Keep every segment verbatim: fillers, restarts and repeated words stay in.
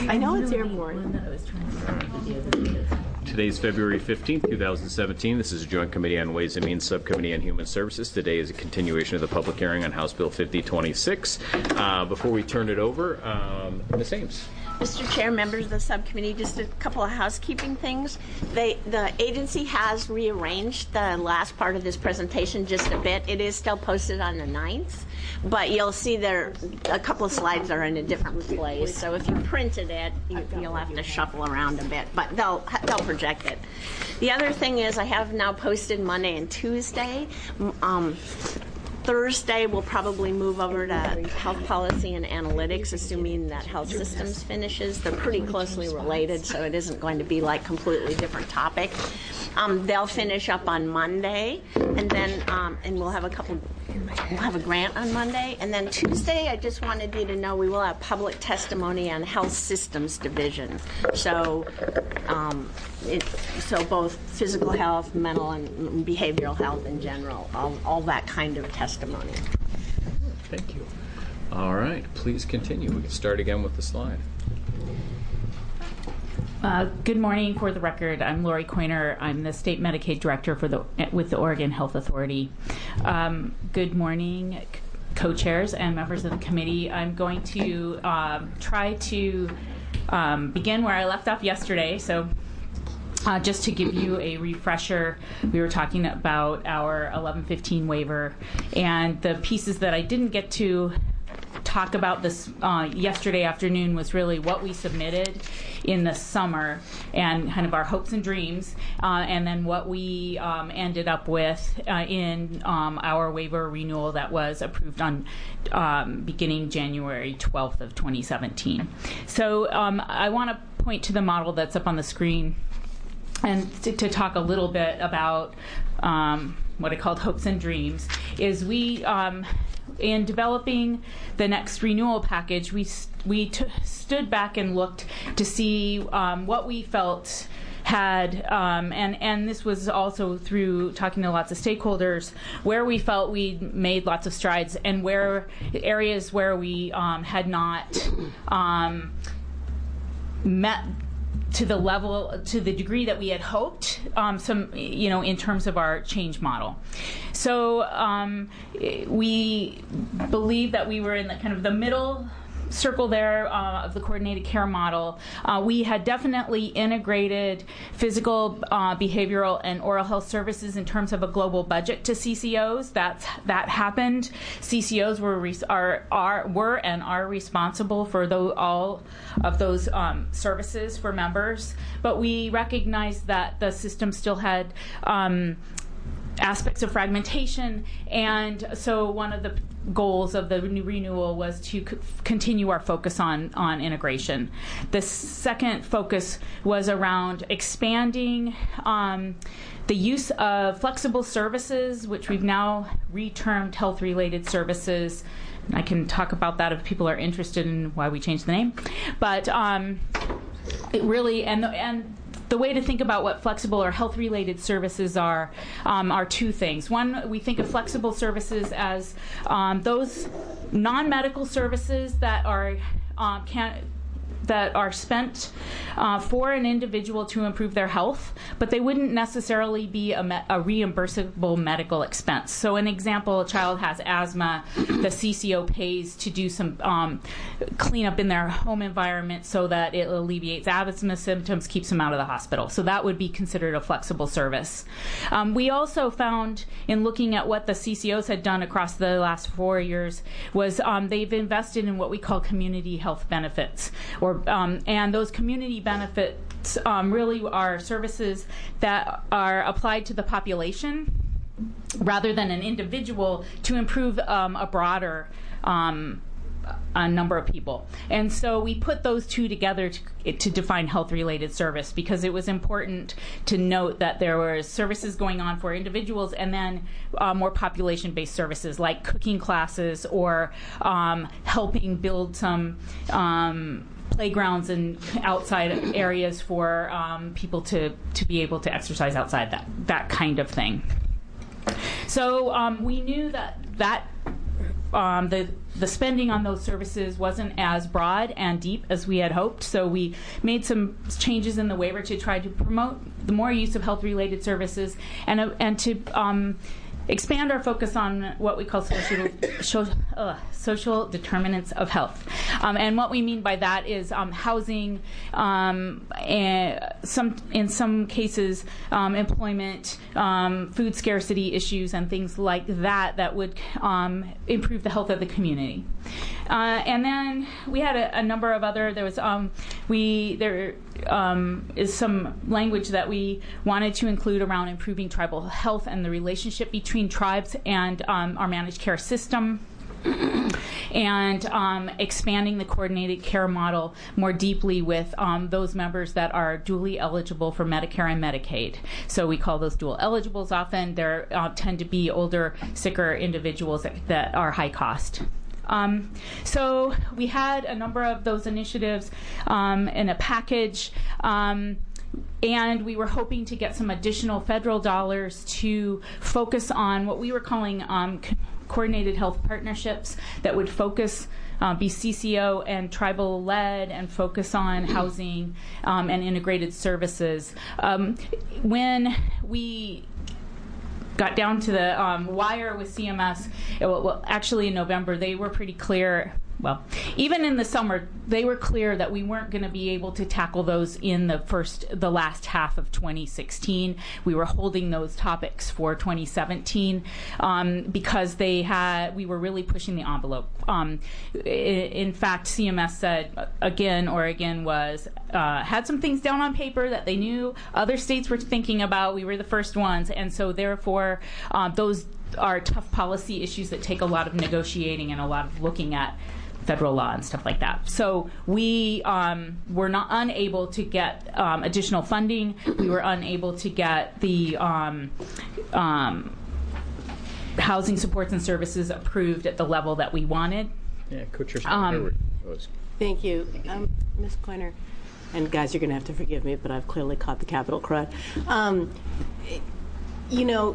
I know it's airborne. One that I was trying to find the other day. Today's February fifteenth, twenty seventeen. This is a Joint Committee on Ways and Means Subcommittee on Human Services. Today is a continuation of the public hearing on House Bill fifty twenty-six. Uh, before we turn it over, um, Miz Ames. Mister Chair, members of the subcommittee, just a couple of housekeeping things. They, the agency has rearranged the last part of this presentation just a bit. It is still posted on the ninth, but you'll see there a couple of slides are in a different place. So if you printed it, you, you'll have to shuffle around a bit, but they'll they'll project it. The other thing is I have now posted Monday and Tuesday. Um, Thursday, we'll probably move over to health policy and analytics, assuming that health systems finishes. They're pretty closely related, so it isn't going to be like completely different topic. Um, they'll finish up on Monday, and then um, and we'll have a couple. We'll have a grant on Monday, and then Tuesday. I just wanted you to know we will have public testimony on health systems division. So, um, it, so both physical health, mental, and behavioral health in general, all, all that kind of testimony. Thank you. All right, please continue. We can start again with the slide. Uh, good morning. For the record, I'm Lori Coiner. I'm the State Medicaid Director for the with the Oregon Health Authority. Um, good morning, co-chairs and members of the committee. I'm going to um, try to um, begin where I left off yesterday. So uh, just to give you a refresher, we were talking about our eleven fifteen waiver, and the pieces that I didn't get to talk about this uh, yesterday afternoon was really what we submitted in the summer and kind of our hopes and dreams, uh, and then what we um, ended up with uh, in um, our waiver renewal that was approved on um, beginning January twelfth of twenty seventeen. So um, I want to point to the model that's up on the screen and to, to talk a little bit about um, what I called hopes and dreams. Is we um, in developing the next renewal package, we we t- stood back and looked to see um, what we felt had, um, and, and this was also through talking to lots of stakeholders, where we felt we'd made lots of strides and where areas where we um, had not um, met to the level, to the degree that we had hoped, um, some, you know, in terms of our change model. So um, we believe that we were in the kind of the middle circle there uh, of the coordinated care model. Uh, we had definitely integrated physical, uh, behavioral, and oral health services in terms of a global budget to C C Os. That's that happened. C C Os were re- are are were and are responsible for those, all of those um, services for members. But we recognized that the system still had Um, aspects of fragmentation, and so one of the goals of the new renewal was to c- continue our focus on, on integration. The second focus was around expanding um, the use of flexible services, which we've now retermed health-related services. I can talk about that if people are interested in why we changed the name. But um, it really, and the, and the way to think about what flexible or health-related services are um, are two things. One, we think of flexible services as um, those non-medical services that are uh, can that are spent uh, for an individual to improve their health, but they wouldn't necessarily be a, me- a reimbursable medical expense. So an example, a child has asthma, the C C O pays to do some um, cleanup in their home environment so that it alleviates asthma symptoms, keeps them out of the hospital. So that would be considered a flexible service. Um, we also found in looking at what the C C Os had done across the last four years was um, they've invested in what we call community health benefits, or Um, and those community benefits um, really are services that are applied to the population rather than an individual to improve um, a broader um, a number of people. And so we put those two together to, to define health-related service, because it was important to note that there were services going on for individuals and then uh, more population-based services like cooking classes or um, helping build some um, playgrounds and outside areas for um, people to, to be able to exercise outside, that that kind of thing. So um, we knew that that um, the the spending on those services wasn't as broad and deep as we had hoped, so we made some changes in the waiver to try to promote the more use of health-related services and uh, and to um, expand our focus on what we call social, social, uh, social determinants of health. Um, and what we mean by that is um, housing, um, and some, in some cases, um, employment, um, food scarcity issues, and things like that that would um, improve the health of the community. Uh, and then we had a, a number of other, there was, um, we, there um, is some language that we wanted to include around improving tribal health and the relationship between tribes and um, our managed care system, and um, expanding the coordinated care model more deeply with um, those members that are dually eligible for Medicare and Medicaid. So we call those dual eligibles often. They uh, tend to be older, sicker individuals that, that are high cost. Um, so we had a number of those initiatives um, in a package, um, and we were hoping to get some additional federal dollars to focus on what we were calling um, co- coordinated health partnerships that would focus, uh, be C C O and tribal-led, and focus on housing um, and integrated services. Um, when we got down to the um, wire with C M S, it, well, actually in November, they were pretty clear. Well, even in the summer, they were clear that we weren't going to be able to tackle those in the first, the last half of twenty sixteen. We were holding those topics for twenty seventeen um, because they had, we were really pushing the envelope. Um, in fact, C M S said again, Oregon was uh, had some things down on paper that they knew other states were thinking about. We were the first ones, and so therefore, um, those are tough policy issues that take a lot of negotiating and a lot of looking at federal law and stuff like that. So we um, were not unable to get um, additional funding. We were unable to get the um, um, housing supports and services approved at the level that we wanted. Yeah, Co-Chair Um, Hayward. Thank you. Um, Miz Coiner, and guys, you're going to have to forgive me, but I've clearly caught the Capitol crud. Um, You know,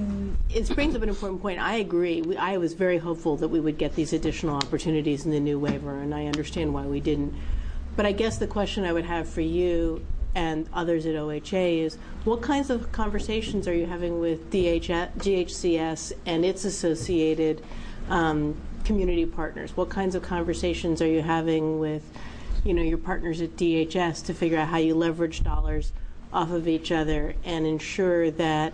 it brings up an important point. I agree. We, I was very hopeful that we would get these additional opportunities in the new waiver, and I understand why we didn't. But I guess the question I would have for you and others at O H A is, what kinds of conversations are you having with D H, G H C S and its associated um, community partners? What kinds of conversations are you having with, you know, your partners at D H S to figure out how you leverage dollars off of each other and ensure that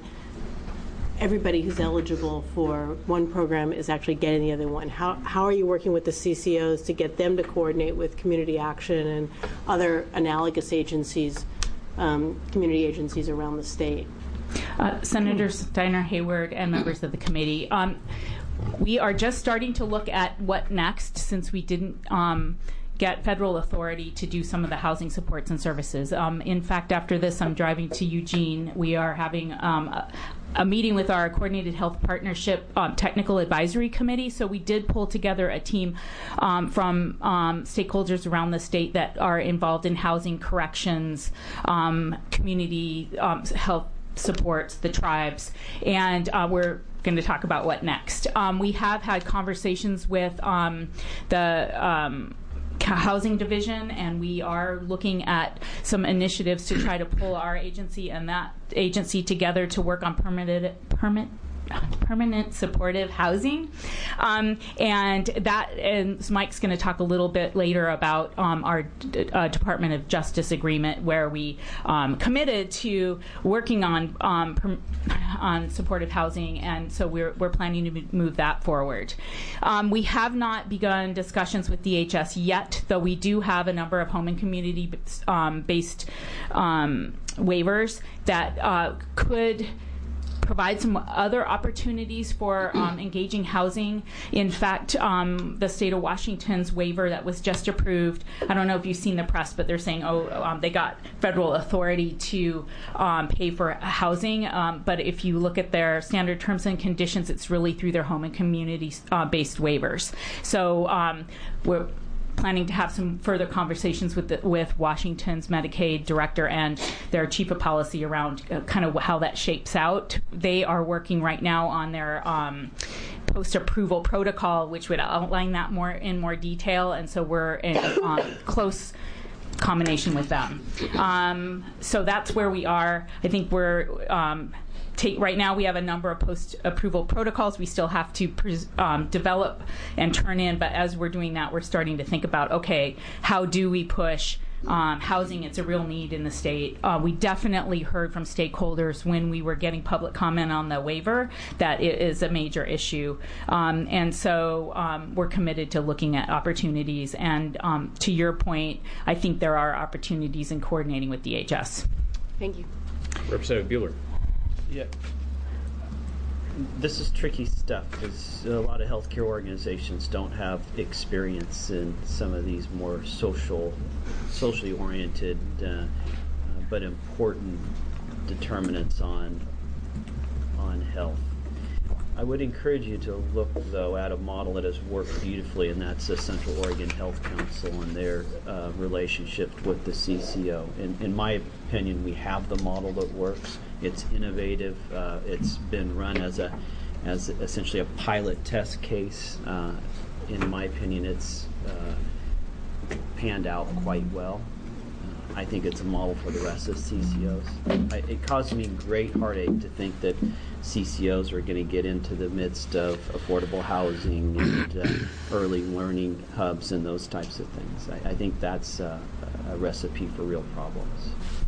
everybody who's eligible for one program is actually getting the other one? How how are you working with the C C Os to get them to coordinate with Community Action and other analogous agencies, um, community agencies around the state? Uh, Senator Steiner Hayward and members of the committee, um, we are just starting to look at what next, since we didn't um, get federal authority to do some of the housing supports and services. Um, in fact, after this, I'm driving to Eugene. We are having um, a, a meeting with our Coordinated Health Partnership um, Technical Advisory Committee. So we did pull together a team um, from um, stakeholders around the state that are involved in housing, corrections, um, community um, health supports, the tribes, and uh, we're going to talk about what next. Um, we have had conversations with um, the um, Housing Division, and we are looking at some initiatives to try to pull our agency and that agency together to work on permanent permit permanent supportive housing, um, and that and Mike's going to talk a little bit later about um, our d- uh, Department of Justice agreement, where we um, committed to working on um, per- on supportive housing, and so we're we're planning to move that forward. Um, we have not begun discussions with D H S yet, though we do have a number of home and community um, based um, waivers that uh, could provide some other opportunities for um, engaging housing. In fact, um, the state of Washington's waiver that was just approved, I don't know if you've seen the press, but they're saying, oh, um, they got federal authority to um, pay for housing. Um, but if you look at their standard terms and conditions, it's really through their home and community-based uh, waivers. So um, we're planning to have some further conversations with the, with Washington's Medicaid director and their chief of policy around uh, kind of how that shapes out. They are working right now on their um, post-approval protocol, which would outline that more in more detail, and so we're in um, close combination with them. Um, so that's where we are. I think we're um, take, right now we have a number of post-approval protocols we still have to pres- um, develop and turn in, but as we're doing that, we're starting to think about, okay, how do we push Um, housing? It's a real need in the state. Uh, we definitely heard from stakeholders when we were getting public comment on the waiver that it is a major issue. Um, and so um, we're committed to looking at opportunities. And um, to your point, I think there are opportunities in coordinating with D H S. Thank you. Representative Bueller. Yeah. This is tricky stuff because a lot of healthcare organizations don't have experience in some of these more social, socially oriented, uh, uh, but important determinants on on health. I would encourage you to look, though, at a model that has worked beautifully, and that's the Central Oregon Health Council and their uh, relationship with the C C O. In, in my opinion, we have the model that works. It's innovative. Uh, it's been run as a, as essentially a pilot test case. Uh, in my opinion, it's uh, panned out quite well. Uh, I think it's a model for the rest of C C Os. I, it caused me great heartache to think that C C Os are going to get into the midst of affordable housing and uh, early learning hubs and those types of things. I, I think that's uh, a recipe for real problems.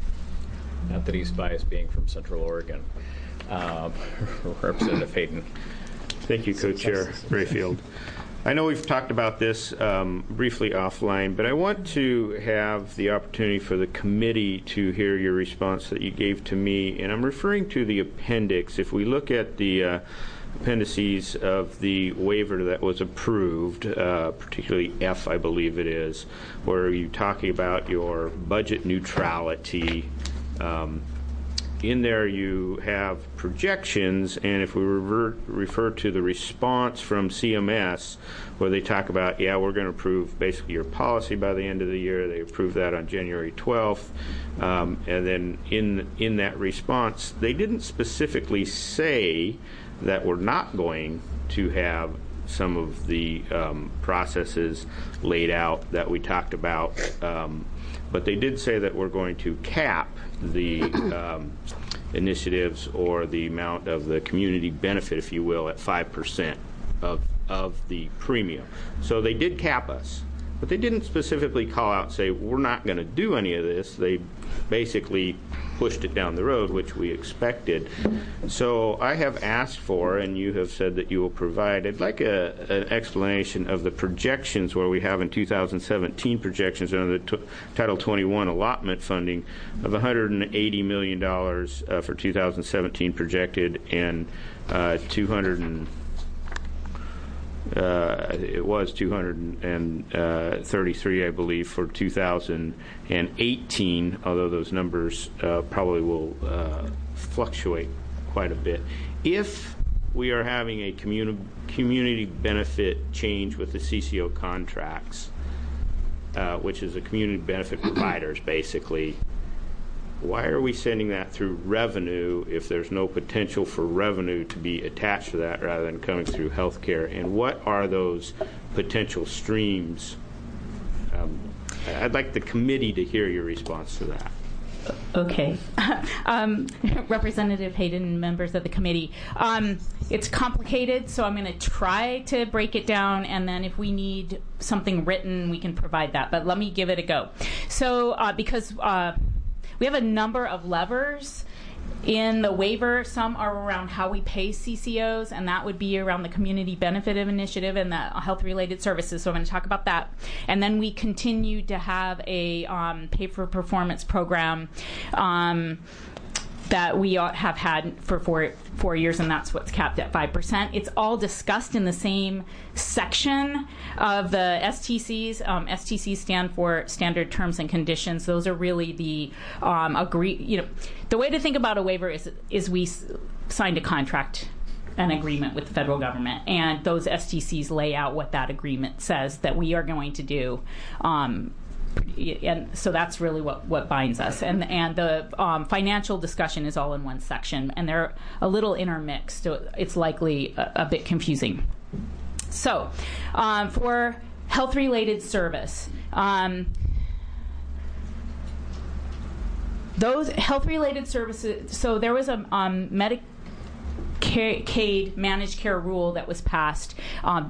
Not that he's biased being from Central Oregon. Uh, Representative Hayden. Thank you, Co-Chair Rayfield. I know we've talked about this um, briefly offline, but I want to have the opportunity for the committee to hear your response that you gave to me, and I'm referring to the appendix. If we look at the uh, appendices of the waiver that was approved, uh, particularly F, I believe it is, where you're talking about your budget neutrality. Um, in there you have projections, and if we revert, refer to the response from C M S, where they talk about, yeah, we're going to approve basically your policy by the end of the year. They approved that on January twelfth. Um, and then in in that response, they didn't specifically say that we're not going to have some of the um, processes laid out that we talked about. Um, but they did say that we're going to cap the um, initiatives or the amount of the community benefit, if you will, at five percent of, of the premium. So they did cap us, but they didn't specifically call out and say, we're not going to do any of this. They basically pushed it down the road, which we expected. So I have asked for, and you have said that you will provide, I'd like a, an explanation of the projections where we have in two thousand seventeen projections under the t- Title twenty-one allotment funding of one hundred eighty million dollars uh, for two thousand seventeen projected, and uh, two hundred and Uh, it was two hundred thirty-three, I believe, for two thousand eighteen, although those numbers uh, probably will uh, fluctuate quite a bit. If we are having a communi- community benefit change with the C C O contracts, uh, which is a community benefit providers, basically, why are we sending that through revenue if there's no potential for revenue to be attached to that rather than coming through healthcare? And what are those potential streams? Um, I'd like the committee to hear your response to that. Okay. um, Representative Hayden, members of the committee. Um, it's complicated, so I'm going to try to break it down, and then if we need something written, we can provide that. But let me give it a go. So uh, because uh, we have a number of levers in the waiver. Some are around how we pay C C Os, and that would be around the Community Benefit Initiative and the health-related services. So I'm going to talk about that. And then we continue to have a um, pay-for-performance program um, that we have had for four, four years, and that's what's capped at five percent. It's all discussed in the same section of the S T Cs. Um, S T Cs stand for Standard Terms and Conditions. Those are really the um, agree. You know, the way to think about a waiver is is we s- signed a contract, an agreement with the federal government, and those S T Cs lay out what that agreement says that we are going to do. Um, and so that's really what, what binds us. And and the um, financial discussion is all in one section, and they're a little intermixed, so it's likely a, a bit confusing. So, um, for health-related service, um, those health-related services. So there was a um, Medicaid managed care rule that was passed um,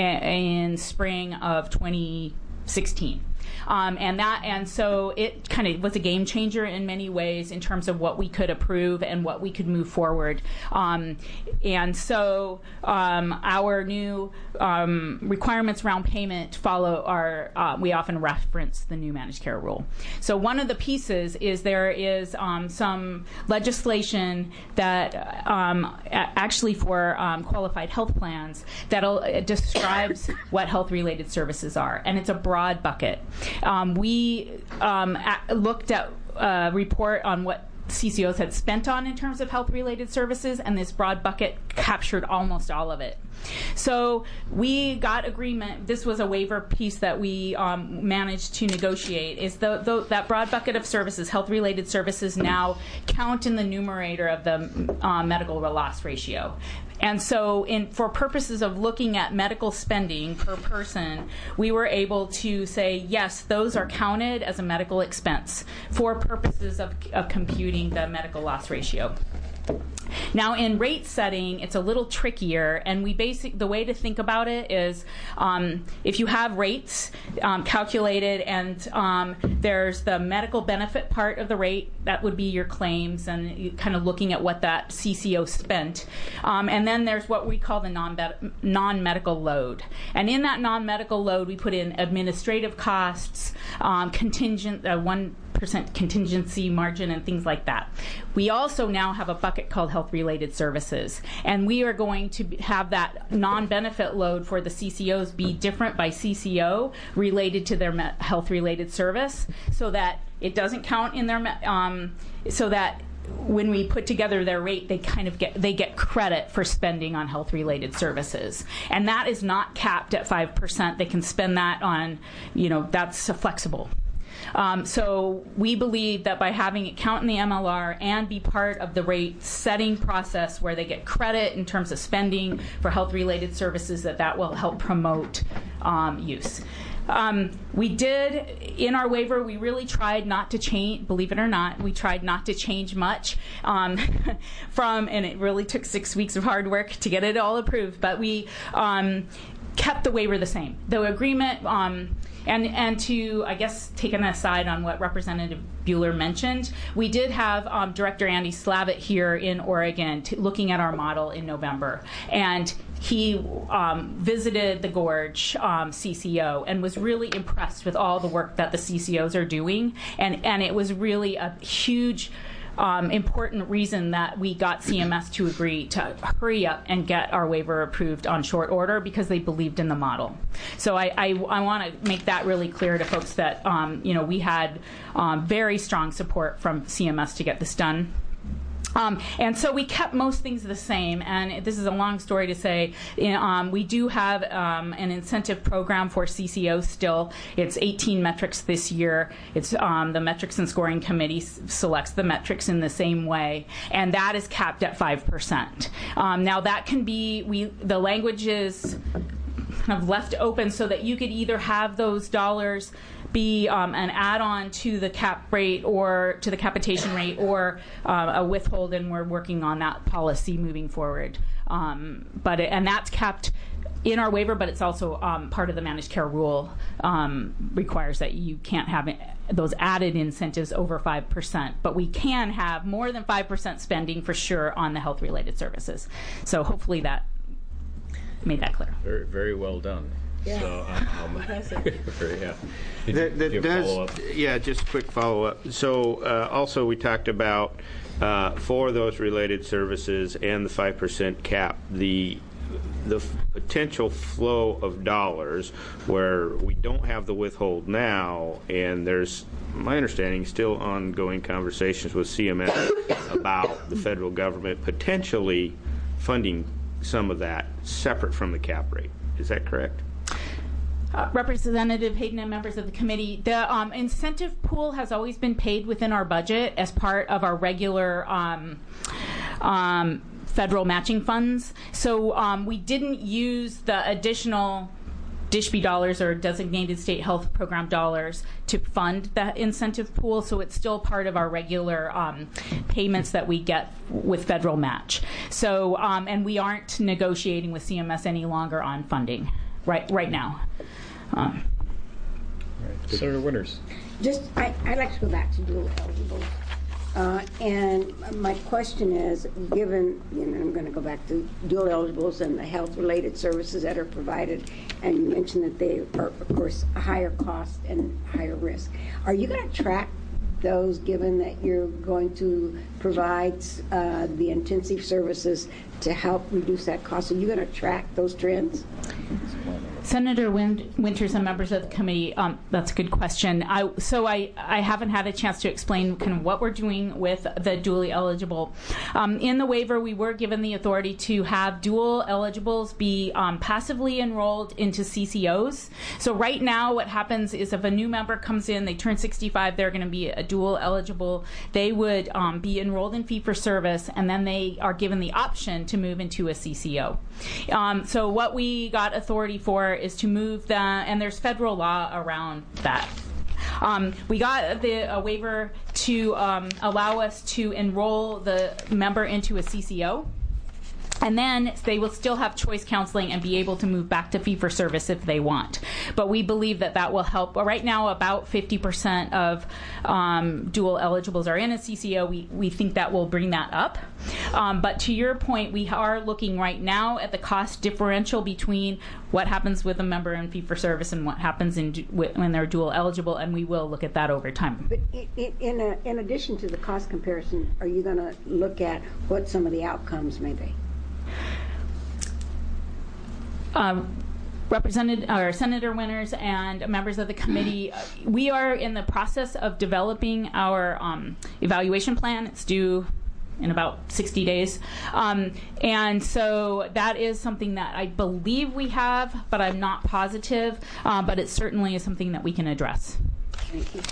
in spring of twenty sixteen. Um, and that, and so it kind of was a game changer in many ways in terms of what we could approve and what we could move forward. Um, and so um, our new um, requirements around payment follow our. Uh, we often reference the new managed care rule. So one of the pieces is there is um, some legislation that um, a- actually for um, qualified health plans that uh, describes what health-related services are, and it's a broad bucket. Um, we um, a- looked at a report on what C C Os had spent on in terms of health-related services, and this broad bucket captured almost all of it. So we got agreement. This was a waiver piece that we um, managed to negotiate. Is the, the, that broad bucket of services, health-related services, now count in the numerator of the uh, medical loss ratio. And so in, for purposes of looking at medical spending per person, we were able to say, yes, those are counted as a medical expense for purposes of, of computing the medical loss ratio. Now, in rate setting, it's a little trickier, and we basic the way to think about it is um, if you have rates um, calculated, and um, there's the medical benefit part of the rate, that would be your claims, and you kind of looking at what that C C O spent, um, and then there's what we call the non non-medical load, and in that non-medical load, we put in administrative costs, um, contingent uh, one. percent contingency margin and things like that. We also now have a bucket called health-related services, and we are going to have that non-benefit load for the C C Os be different by C C O related to their me- health-related service, so that it doesn't count in their me- um, so that when we put together their rate, they kind of get they get credit for spending on health-related services, and that is not capped at five percent. They can spend that on, you know, that's flexible. Um, so we believe that by having it count in the M L R and be part of the rate setting process where they get credit in terms of spending for health-related services, that that will help promote um, use. Um, we did, in our waiver, we really tried not to change, believe it or not, we tried not to change much um, from, and it really took six weeks of hard work to get it all approved, but we um, kept the waiver the same. The agreement, um, and and to, I guess, take an aside on what Representative Bueller mentioned, we did have um, Director Andy Slavitt here in Oregon to, looking at our model in November, and he um, visited the Gorge um, C C O and was really impressed with all the work that the C C Os are doing, and, and it was really a huge Um, important reason that we got C M S to agree to hurry up and get our waiver approved on short order, because they believed in the model. So I, I, I want to make that really clear to folks that um, you know, we had um, very strong support from C M S to get this done. Um, and so we kept most things the same, and this is a long story to say. Um, we do have um, an incentive program for C C Os still. It's eighteen metrics this year. It's um, the Metrics and Scoring Committee s- selects the metrics in the same way, and that is capped at five percent. Um, now that can be, we the language is kind of left open so that you could either have those dollars be um, an add-on to the cap rate or to the capitation rate, or uh, a withhold, and we're working on that policy moving forward. Um, but it, and that's capped in our waiver, but it's also um, part of the managed care rule um, requires that you can't have it, those added incentives over five percent, but we can have more than five percent spending for sure on the health-related services. So hopefully that made that clear. Very, very well done. Yeah. So, um, very, yeah. Did That, you, that do you have does, follow-up? yeah, just a quick follow-up. So uh, also we talked about uh, for those related services and the five percent cap, the the f- potential flow of dollars where we don't have the withhold now, and there's, my understanding, still ongoing conversations with C M S about the federal government potentially funding some of that separate from the cap rate. Is that correct? Uh, Representative Hayden and members of the committee, the um, incentive pool has always been paid within our budget as part of our regular um, um, federal matching funds. So um, we didn't use the additional D S H B dollars or designated state health program dollars to fund that incentive pool, so it's still part of our regular um, payments that we get with federal match. So, um, and we aren't negotiating with C M S any longer on funding right right now. Um, Right. Senator Winters. Just, I, I'd like to go back to dual eligible. Uh, and my question is, given, you know, I'm going to go back to dual eligibles and the health-related services that are provided, and you mentioned that they are, of course, a higher cost and higher risk. Are you going to track those, given that you're going to provide uh, the intensive services to help reduce that cost? Are you going to track those trends? Senator Win- Winters and members of the committee, um, that's a good question. I, so I, I haven't had a chance to explain kind of what we're doing with the dually eligible. Um, in the waiver, we were given the authority to have dual eligibles be um, passively enrolled into C C Os. So right now what happens is if a new member comes in, they turn sixty-five, they're going to be a dual eligible. They would um, be enrolled in fee-for-service, and then they are given the option to move into a C C O. Um, so what we got authority for is to move that, and there's federal law around that. Um, we got the a waiver to um, allow us to enroll the member into a C C O, and then they will still have choice counseling and be able to move back to fee-for-service if they want. But we believe that that will help. Right now, about fifty percent of um, dual eligibles are in a C C O. We, we think that will bring that up. Um, but to your point, we are looking right now at the cost differential between what happens with a member in fee-for-service and what happens in, when they're dual eligible, and we will look at that over time. But in, in, a, in addition to the cost comparison, are you going to look at what some of the outcomes may be? Um, Representative or Senator Winters and members of the committee, we are in the process of developing our um, evaluation plan. It's due in about sixty days. Um, and so that is something that I believe we have, but I'm not positive. Uh, but it certainly is something that we can address. Thank you.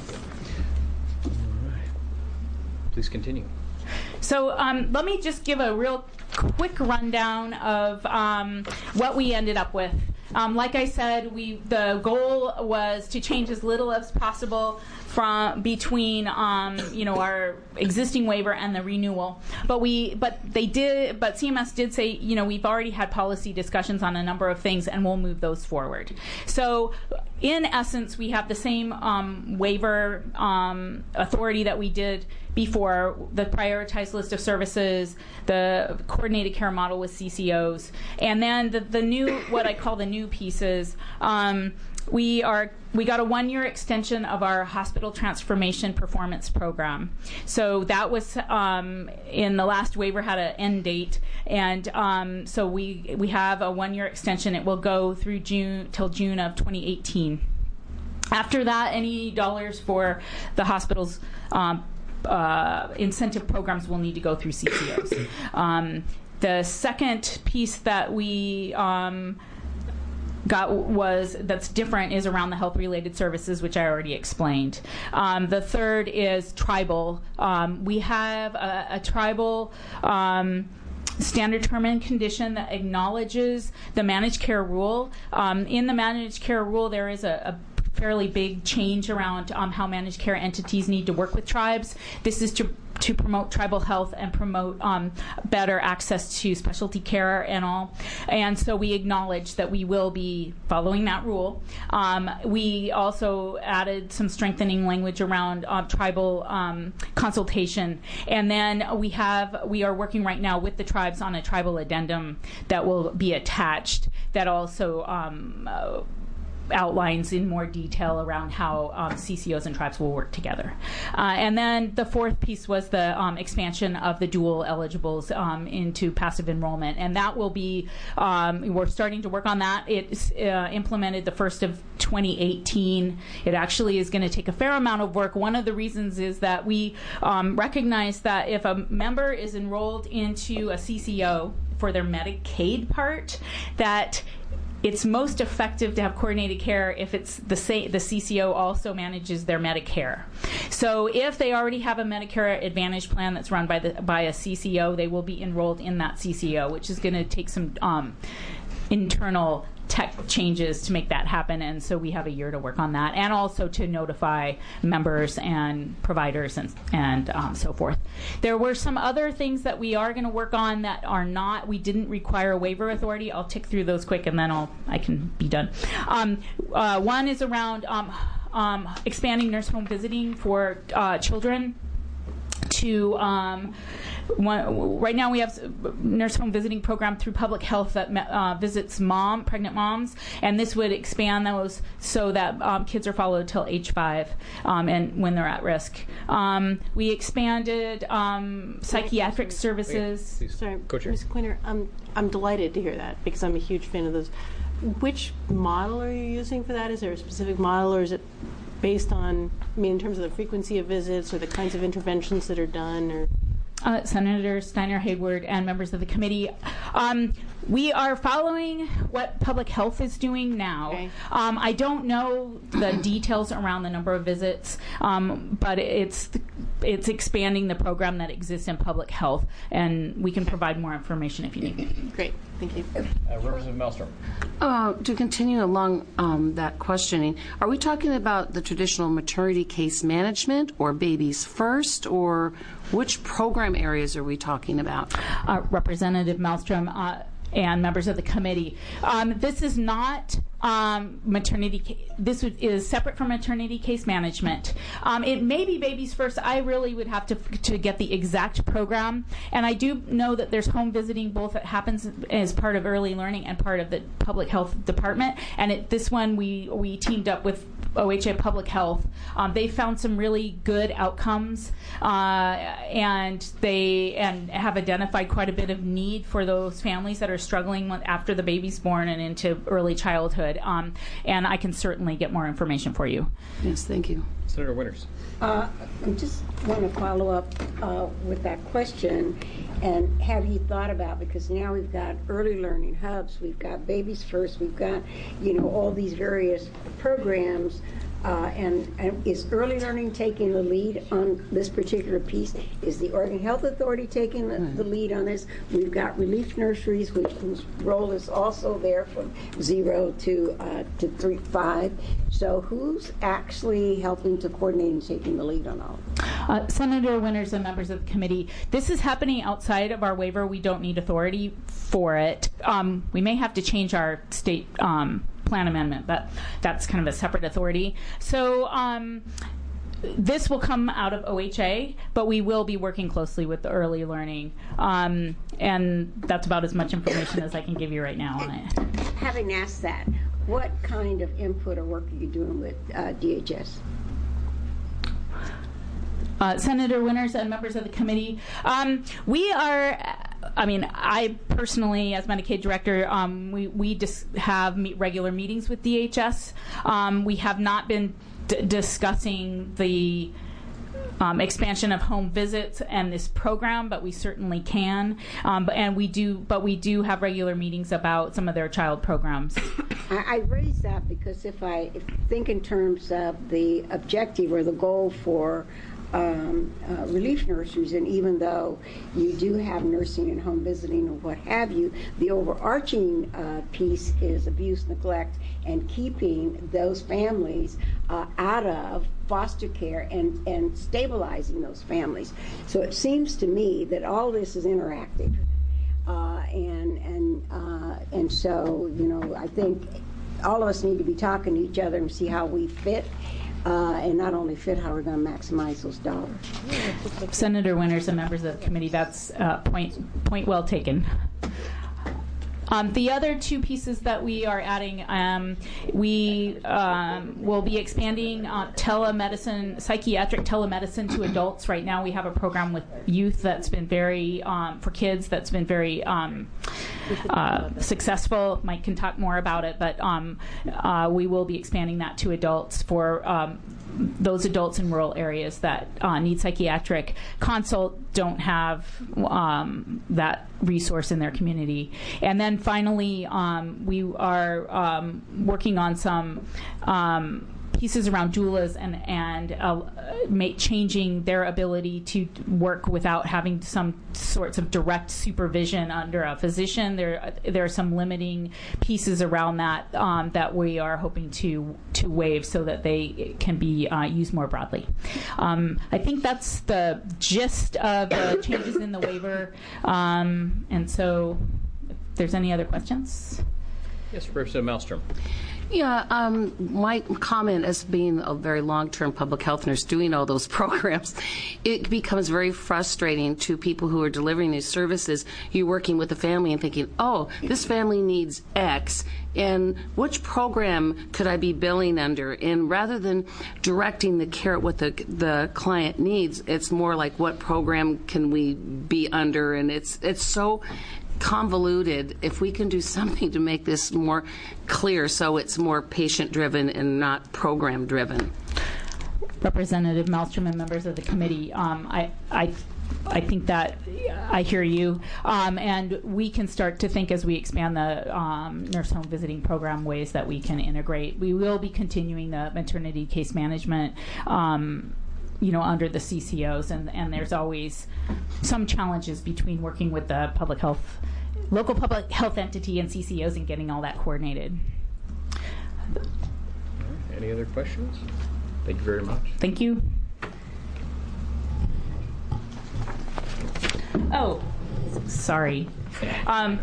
All right. Please continue. So um, let me just give a real quick rundown of um, what we ended up with. Um, like I said, we the goal was to change as little as possible from between um, you know our existing waiver and the renewal. But we but they did but C M S did say you know we've already had policy discussions on a number of things and we'll move those forward. So in essence, we have the same um, waiver um, authority that we did before, the prioritized list of services, the coordinated care model with C C Os, and then the, the new, what I call the new pieces. Um, we are we got a one-year extension of our hospital transformation performance program. So that was um, in the last waiver had an end date, and um, so we we have a one-year extension. It will go through June till June of twenty eighteen. After that, any dollars for the hospitals. Um, Uh, incentive programs will need to go through C C Os. Um, the second piece that we um, got was that's different is around the health-related services, which I already explained. Um, the third is tribal. Um, we have a, a tribal um, standard term and condition that acknowledges the managed care rule. Um, in the managed care rule, there is a, a fairly big change around um, how managed care entities need to work with tribes. This is to to promote tribal health and promote um, better access to specialty care and all. And so we acknowledge that we will be following that rule. Um, we also added some strengthening language around uh, tribal um, consultation. And then we have we are working right now with the tribes on a tribal addendum that will be attached that also um, uh, outlines in more detail around how um, C C Os and tribes will work together. Uh, and then the fourth piece was the um, expansion of the dual eligibles um, into passive enrollment. And that will be, um, we're starting to work on that. It's uh, implemented the first of twenty eighteen. It actually is going to take a fair amount of work. One of the reasons is that we um, recognize that if a member is enrolled into a C C O for their Medicaid part, that it's most effective to have coordinated care if it's the sa- the C C O also manages their Medicare. So if they already have a Medicare Advantage plan that's run by the by a C C O, they will be enrolled in that C C O, which is going to take some um, internal tech changes to make that happen, and so we have a year to work on that, and also to notify members and providers and and um, so forth. There were some other things that we are going to work on that are not, we didn't require a waiver authority. I'll tick through those quick, and then I'll I can be done. Um, uh, one is around um, um, expanding nurse home visiting for uh, children. To um, one, right now we have a nurse home visiting program through public health that uh, visits mom, pregnant moms, and this would expand those so that um, kids are followed till age five um, and when they're at risk. Um, we expanded um, psychiatric services. Please. Sorry, Co-Chair. Miz Quinter, I'm, I'm delighted to hear that because I'm a huge fan of those. Which model are you using for that? Is there a specific model, or is it based on, I mean, in terms of the frequency of visits or the kinds of interventions that are done? Or Uh, Senator Steiner Hayward and members of the committee. Um, we are following what public health is doing now. Okay. Um, I don't know the details around the number of visits, um, but it's it's expanding the program that exists in public health, and we can provide more information if you need. Great, thank you. Uh, Representative Maelstrom. Uh, to continue along um, that questioning, are we talking about the traditional maternity case management or babies first, or which program areas are we talking about? Uh, Representative Maelstrom uh, and members of the committee. Um, this is not um, maternity. Ca- this would, is separate from maternity case management. Um, it may be babies first. I really would have to to get the exact program. And I do know that there's home visiting, both that happens as part of early learning and part of the public health department. And it, this one we we teamed up with O H A Public Health. Um, they found some really good outcomes, uh, and they and have identified quite a bit of need for those families that are struggling with, after the baby's born and into early childhood. Um, and I can certainly get more information for you. Yes, thank you. Senator Winters. Uh, I just want to follow up uh, with that question. And have you thought about, because now we've got early learning hubs, we've got Babies First, we've got, you know, all these various programs. Uh, and, and is early learning taking the lead on this particular piece? Is the Oregon Health Authority taking the, the lead on this? We've got relief nurseries, which whose role is also there from zero to uh, to three five. So who's actually helping to coordinate and taking the lead on all of this? Uh, Senator Winters and members of the committee, this is happening outside of our waiver. We don't need authority for it. Um, we may have to change our state um, plan amendment, but that's kind of a separate authority. So um, this will come out of O H A, but we will be working closely with the early learning. Um, and that's about as much information as I can give you right now on it. Having asked that, what kind of input or work are you doing with uh, D H S? Uh, Senator Winters and members of the committee, um, we are, I mean, I personally, as Medicaid director, um, we, we just have meet regular meetings with D H S. Um, we have not been d- discussing the um, expansion of home visits and this program, but we certainly can. Um, but, and we do, but we do have regular meetings about some of their child programs. I, I raise that because if I if think in terms of the objective or the goal for Um, uh, relief nurseries, and even though you do have nursing and home visiting or what have you, the overarching uh, piece is abuse, neglect, and keeping those families uh, out of foster care and, and stabilizing those families. So it seems to me that all this is interactive. Uh, and and uh, and so, you know, I think all of us need to be talking to each other and see how we fit. Uh, and not only fit, how we're going to maximize those dollars. Senator Winters and members of the committee, that's uh, point point well taken. Um, the other two pieces that we are adding, um, we um, will be expanding uh, telemedicine, psychiatric telemedicine to adults. Right now we have a program with youth that's been very, um, for kids, that's been very um, uh, successful. Mike can talk more about it, but um, uh, we will be expanding that to adults for um, those adults in rural areas that uh, need psychiatric consult, don't have um, that resource in their community. And then finally, um, we are um, working on some um, pieces around doulas and and uh, make, changing their ability to work without having some sorts of direct supervision under a physician. There there are some limiting pieces around that um, that we are hoping to to waive so that they can be uh, used more broadly. Um, I think that's the gist of the changes in the waiver. Um, and so, if there's any other questions. Yes, Representative Malmstrom. Yeah, um, my comment as being a very long-term public health nurse doing all those programs, it becomes very frustrating to people who are delivering these services. You're working with a family and thinking, oh, this family needs X, and which program could I be billing under? And rather than directing the care at what the the client needs, it's more like what program can we be under? And it's it's so convoluted. If we can do something to make this more clear so it's more patient-driven and not program-driven. Representative Malmstrom and members of the committee, um, I, I, I think that I hear you, um, and we can start to think as we expand the um, nurse home visiting program ways that we can integrate. We will be continuing the maternity case management um, you know, under the C C Os, and, and there's always some challenges between working with the public health, local public health entity and C C Os and getting all that coordinated. All right. Any other questions? Thank you very much. Thank you. Oh, sorry. Um,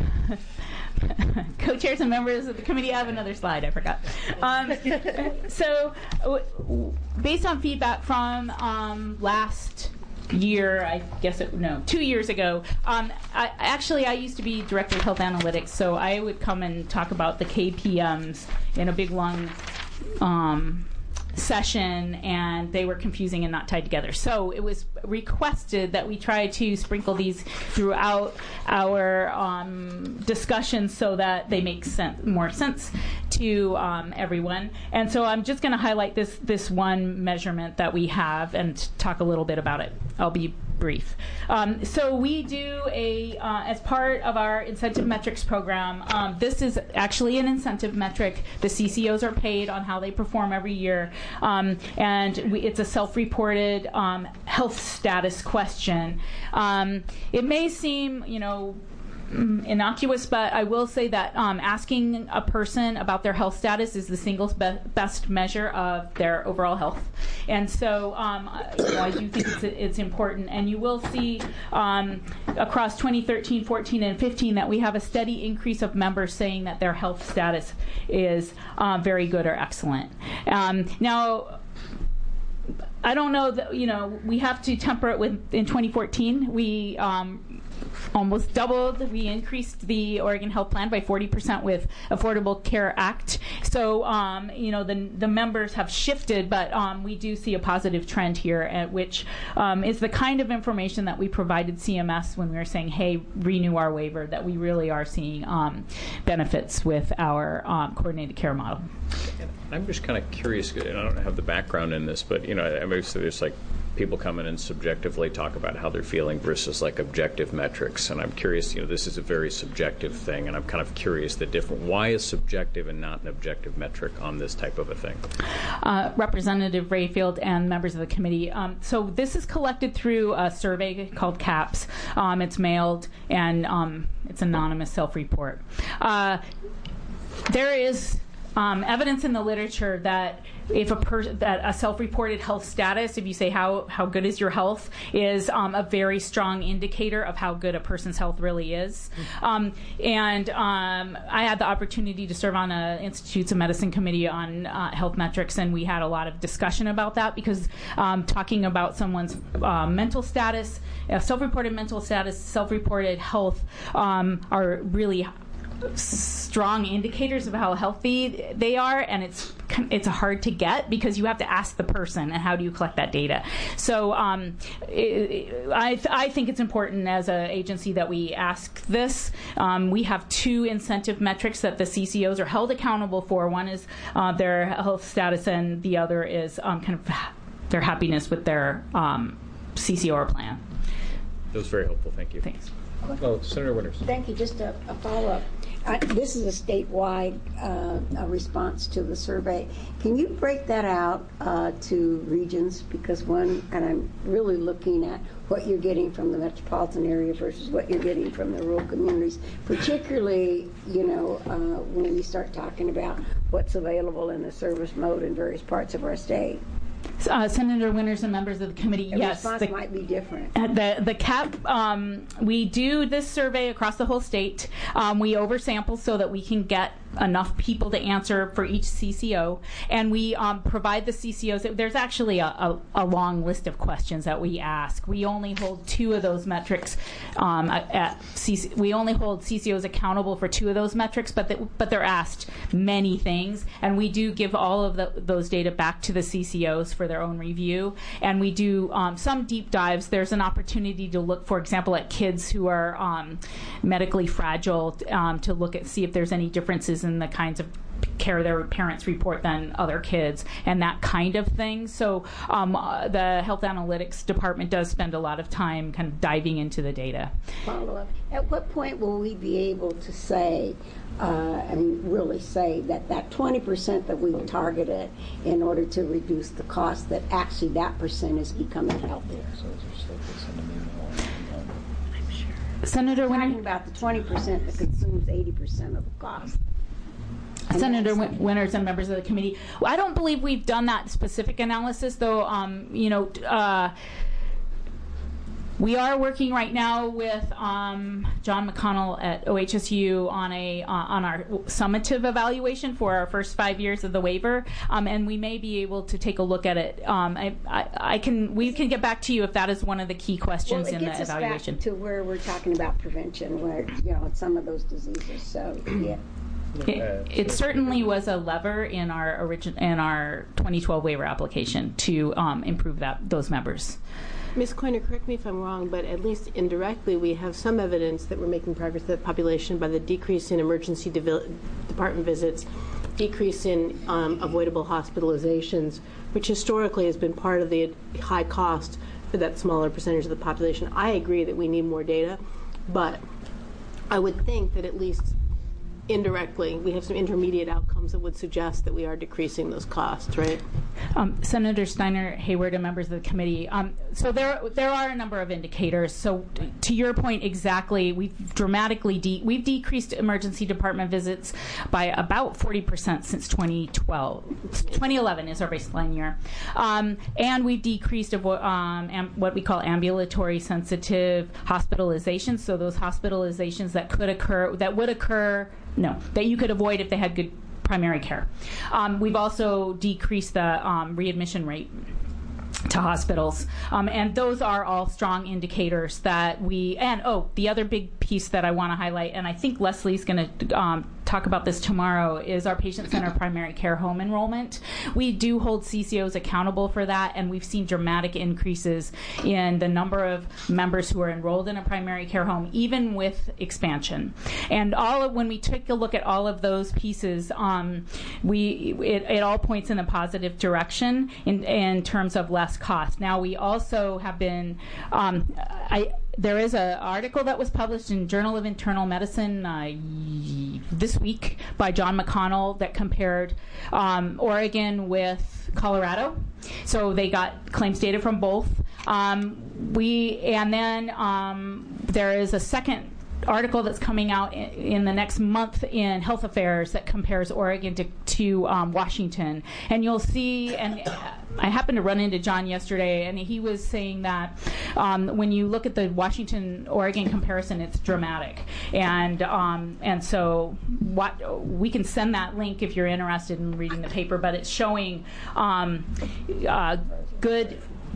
Co-chairs and members of the committee, I have another slide, I forgot. Um, so, w- w- based on feedback from um, last year, I guess it, no, two years ago, um, I, actually I used to be director of health analytics, so I would come and talk about the K P Ms in a big long um, session, and they were confusing and not tied together. So it was requested that we try to sprinkle these throughout our um, discussions so that they make sense, more sense to um, everyone. And so I'm just going to highlight this this one measurement that we have and talk a little bit about it. I'll be brief. Um, so we do a, uh, as part of our incentive metrics program, um, this is actually an incentive metric. The C C Os are paid on how they perform every year. Um, and we, it's a self-reported um, health status question. Um, it may seem, you know, innocuous, but I will say that um, asking a person about their health status is the single be- best measure of their overall health. And so um, you know, I do think it's, it's important. And you will see um, across twenty thirteen, fourteen, and fifteen that we have a steady increase of members saying that their health status is um, very good or excellent. Um, now, I don't know that, you know, we have to temper it with, in twenty fourteen, we um, almost doubled. We increased the Oregon Health Plan by forty percent with Affordable Care Act. So, um, you know, the the members have shifted, but um, we do see a positive trend here, at which um, is the kind of information that we provided C M S when we were saying, hey, renew our waiver, that we really are seeing um, benefits with our um, coordinated care model. And I'm just kind of curious, and I don't have the background in this, but, you know, I mean, so there's like people come in and subjectively talk about how they're feeling versus like objective metrics. And I'm curious, you know, this is a very subjective thing, and I'm kind of curious the different, why is subjective and not an objective metric on this type of a thing? Uh, Representative Rayfield and members of the committee. Um, so this is collected through a survey called CAPS. Um, it's mailed, and um, it's anonymous self-report. Uh, there is Um, evidence in the literature that if a per- that a self-reported health status, if you say how, how good is your health, is um, a very strong indicator of how good a person's health really is. Um, and um, I had the opportunity to serve on an Institutes of Medicine committee on uh, health metrics, and we had a lot of discussion about that because um, talking about someone's uh, mental status, uh, self-reported mental status, self-reported health um, are really strong indicators of how healthy they are, and it's it's hard to get because you have to ask the person, and how do you collect that data? So um, it, I, th- I think it's important as an agency that we ask this. Um, we have two incentive metrics that the C C Os are held accountable for. One is uh, their health status, and the other is um, kind of their happiness with their um, C C O plan. That was very helpful. Thank you. Thanks. Oh, Senator Winters. Thank you. Just a, a follow-up. I, this is a statewide uh, a response to the survey. Can you break that out uh, to regions? Because one, and I'm really looking at what you're getting from the metropolitan area versus what you're getting from the rural communities, particularly, you know, uh, when we start talking about what's available in the service mode in various parts of our state. Uh, Senator Winters and members of the committee, The yes. response the, might be different. The the cap, um, we do this survey across the whole state. Um, we oversample so that we can get enough people to answer for each C C O, and we um, provide the C C Os. There's actually a, a, a long list of questions that we ask. We only hold two of those metrics. Um, at C C, we only hold C C Os accountable for two of those metrics, but the, but they're asked many things, and we do give all of the, those data back to the C C Os for their own review. And we do um, some deep dives. There's an opportunity to look, for example, at kids who are um, medically fragile, um, to look at see if there's any differences in the kinds of care their parents report than other kids, and that kind of thing. So um, uh, the health analytics department does spend a lot of time kind of diving into the data. Follow up. At what point will we be able to say, uh, I mean, really say that that twenty percent that we've targeted in order to reduce the cost, that actually that percent is becoming healthier? Senator We're talking Winter? about the twenty percent that consumes eighty percent of the cost. And Senator that's- Win- Winters and members of the committee. Well, I don't believe we've done that specific analysis, though. Um, you know, uh, we are working right now with um, John McConnell at O H S U on a uh, on our summative evaluation for our first five years of the waiver, um, and we may be able to take a look at it. Um, I, I, I can we can get back to you if that is one of the key questions well, it in the gets us evaluation. back to where we're talking about prevention, where, you know, some of those diseases. So, yeah. It, it certainly was a lever in our origin in our twenty twelve waiver application to um, improve that those members. Miz Coiner, correct me if I'm wrong, but at least indirectly we have some evidence that we're making progress with the population by the decrease in emergency devi- department visits, decrease in um, avoidable hospitalizations, which historically has been part of the high cost for that smaller percentage of the population. I agree that we need more data, but I would think that at least indirectly we have some intermediate outcomes that would suggest that we are decreasing those costs, right? Um, Senator Steiner, Hayward, and members of the committee. Um, so there, there are a number of indicators. So t- to your point, exactly, we've dramatically de- we've decreased emergency department visits by about forty percent since twenty twelve. twenty eleven is our baseline year, um, and we've decreased avo- um, am- what we call ambulatory sensitive hospitalizations. So those hospitalizations that could occur, that would occur, no, that you could avoid if they had good primary care. Um, we've also decreased the um, readmission rate to hospitals. Um, and those are all strong indicators that we, and oh, the other big piece that I want to highlight, and I think Leslie's going to um, talk about this tomorrow, is our patient-centered primary care home enrollment. We do hold C C Os accountable for that, and we've seen dramatic increases in the number of members who are enrolled in a primary care home, even with expansion. And all of, when we take a look at all of those pieces, um, we it, it all points in a positive direction in, in terms of less cost. Now, we also have been, um, I, there is an article that was published in Journal of Internal Medicine uh, this week by John McConnell that compared um, Oregon with Colorado. So they got claims data from both. Um, we and then um, there is a second article that's coming out in, in the next month in Health Affairs that compares Oregon to, to um, Washington. And you'll see, and I happened to run into John yesterday, and he was saying that um, when you look at the Washington-Oregon comparison, it's dramatic. And um, and so what we can send that link if you're interested in reading the paper, but it's showing um, uh, good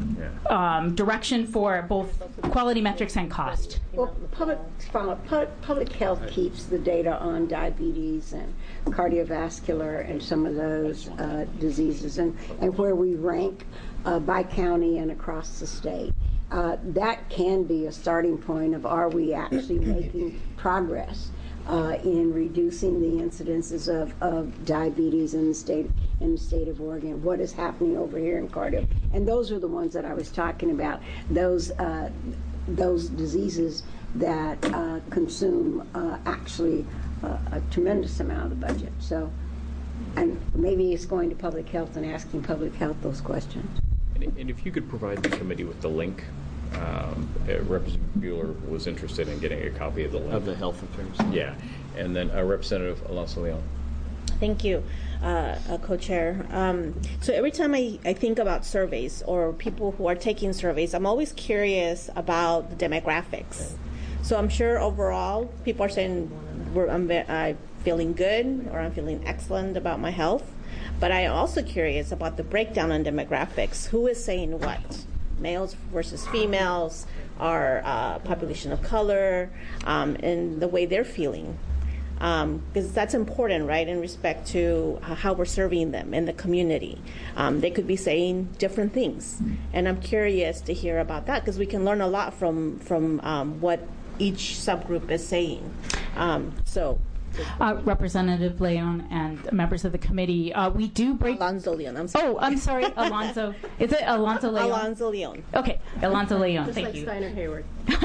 um, direction for both quality metrics and cost. Well, public, public health keeps the data on diabetes and cardiovascular and some of those uh, diseases, and, and where we rank uh, by county and across the state. Uh, that can be a starting point of, are we actually making progress uh, in reducing the incidences of, of diabetes in the state in the state of Oregon? What is happening over here in cardio? And those are the ones that I was talking about. Those uh, those diseases that uh, consume uh, actually uh, a tremendous amount of the budget. So, and maybe it's going to public health and asking public health those questions. And, and if you could provide the committee with the link. Um, uh, Representative Bueller was interested in getting a copy of the link. Of the health affairs. Yeah. And then uh, Representative Alonso Leon. Thank you, uh, uh, Co-Chair. Um, so every time I, I think about surveys or people who are taking surveys, I'm always curious about the demographics. So I'm sure overall people are saying we're, I'm, I'm feeling good or I'm feeling excellent about my health. But I'm also curious about the breakdown on demographics. Who is saying what? Males versus females, our uh, population of color, um, and the way they're feeling. Um, because that's important, right, in respect to how we're serving them in the community. Um, they could be saying different things. And I'm curious to hear about that because we can learn a lot from, from um, what each subgroup is saying. Um, so. Uh, Representative Leon and members of the committee, uh, we do break. Alonso Leon. I'm sorry. Oh, I'm sorry, Alonso. Is it Alonso Leon? Alonso Leon. Okay, Alonso Leon. Just Thank like you. Steiner Hayward.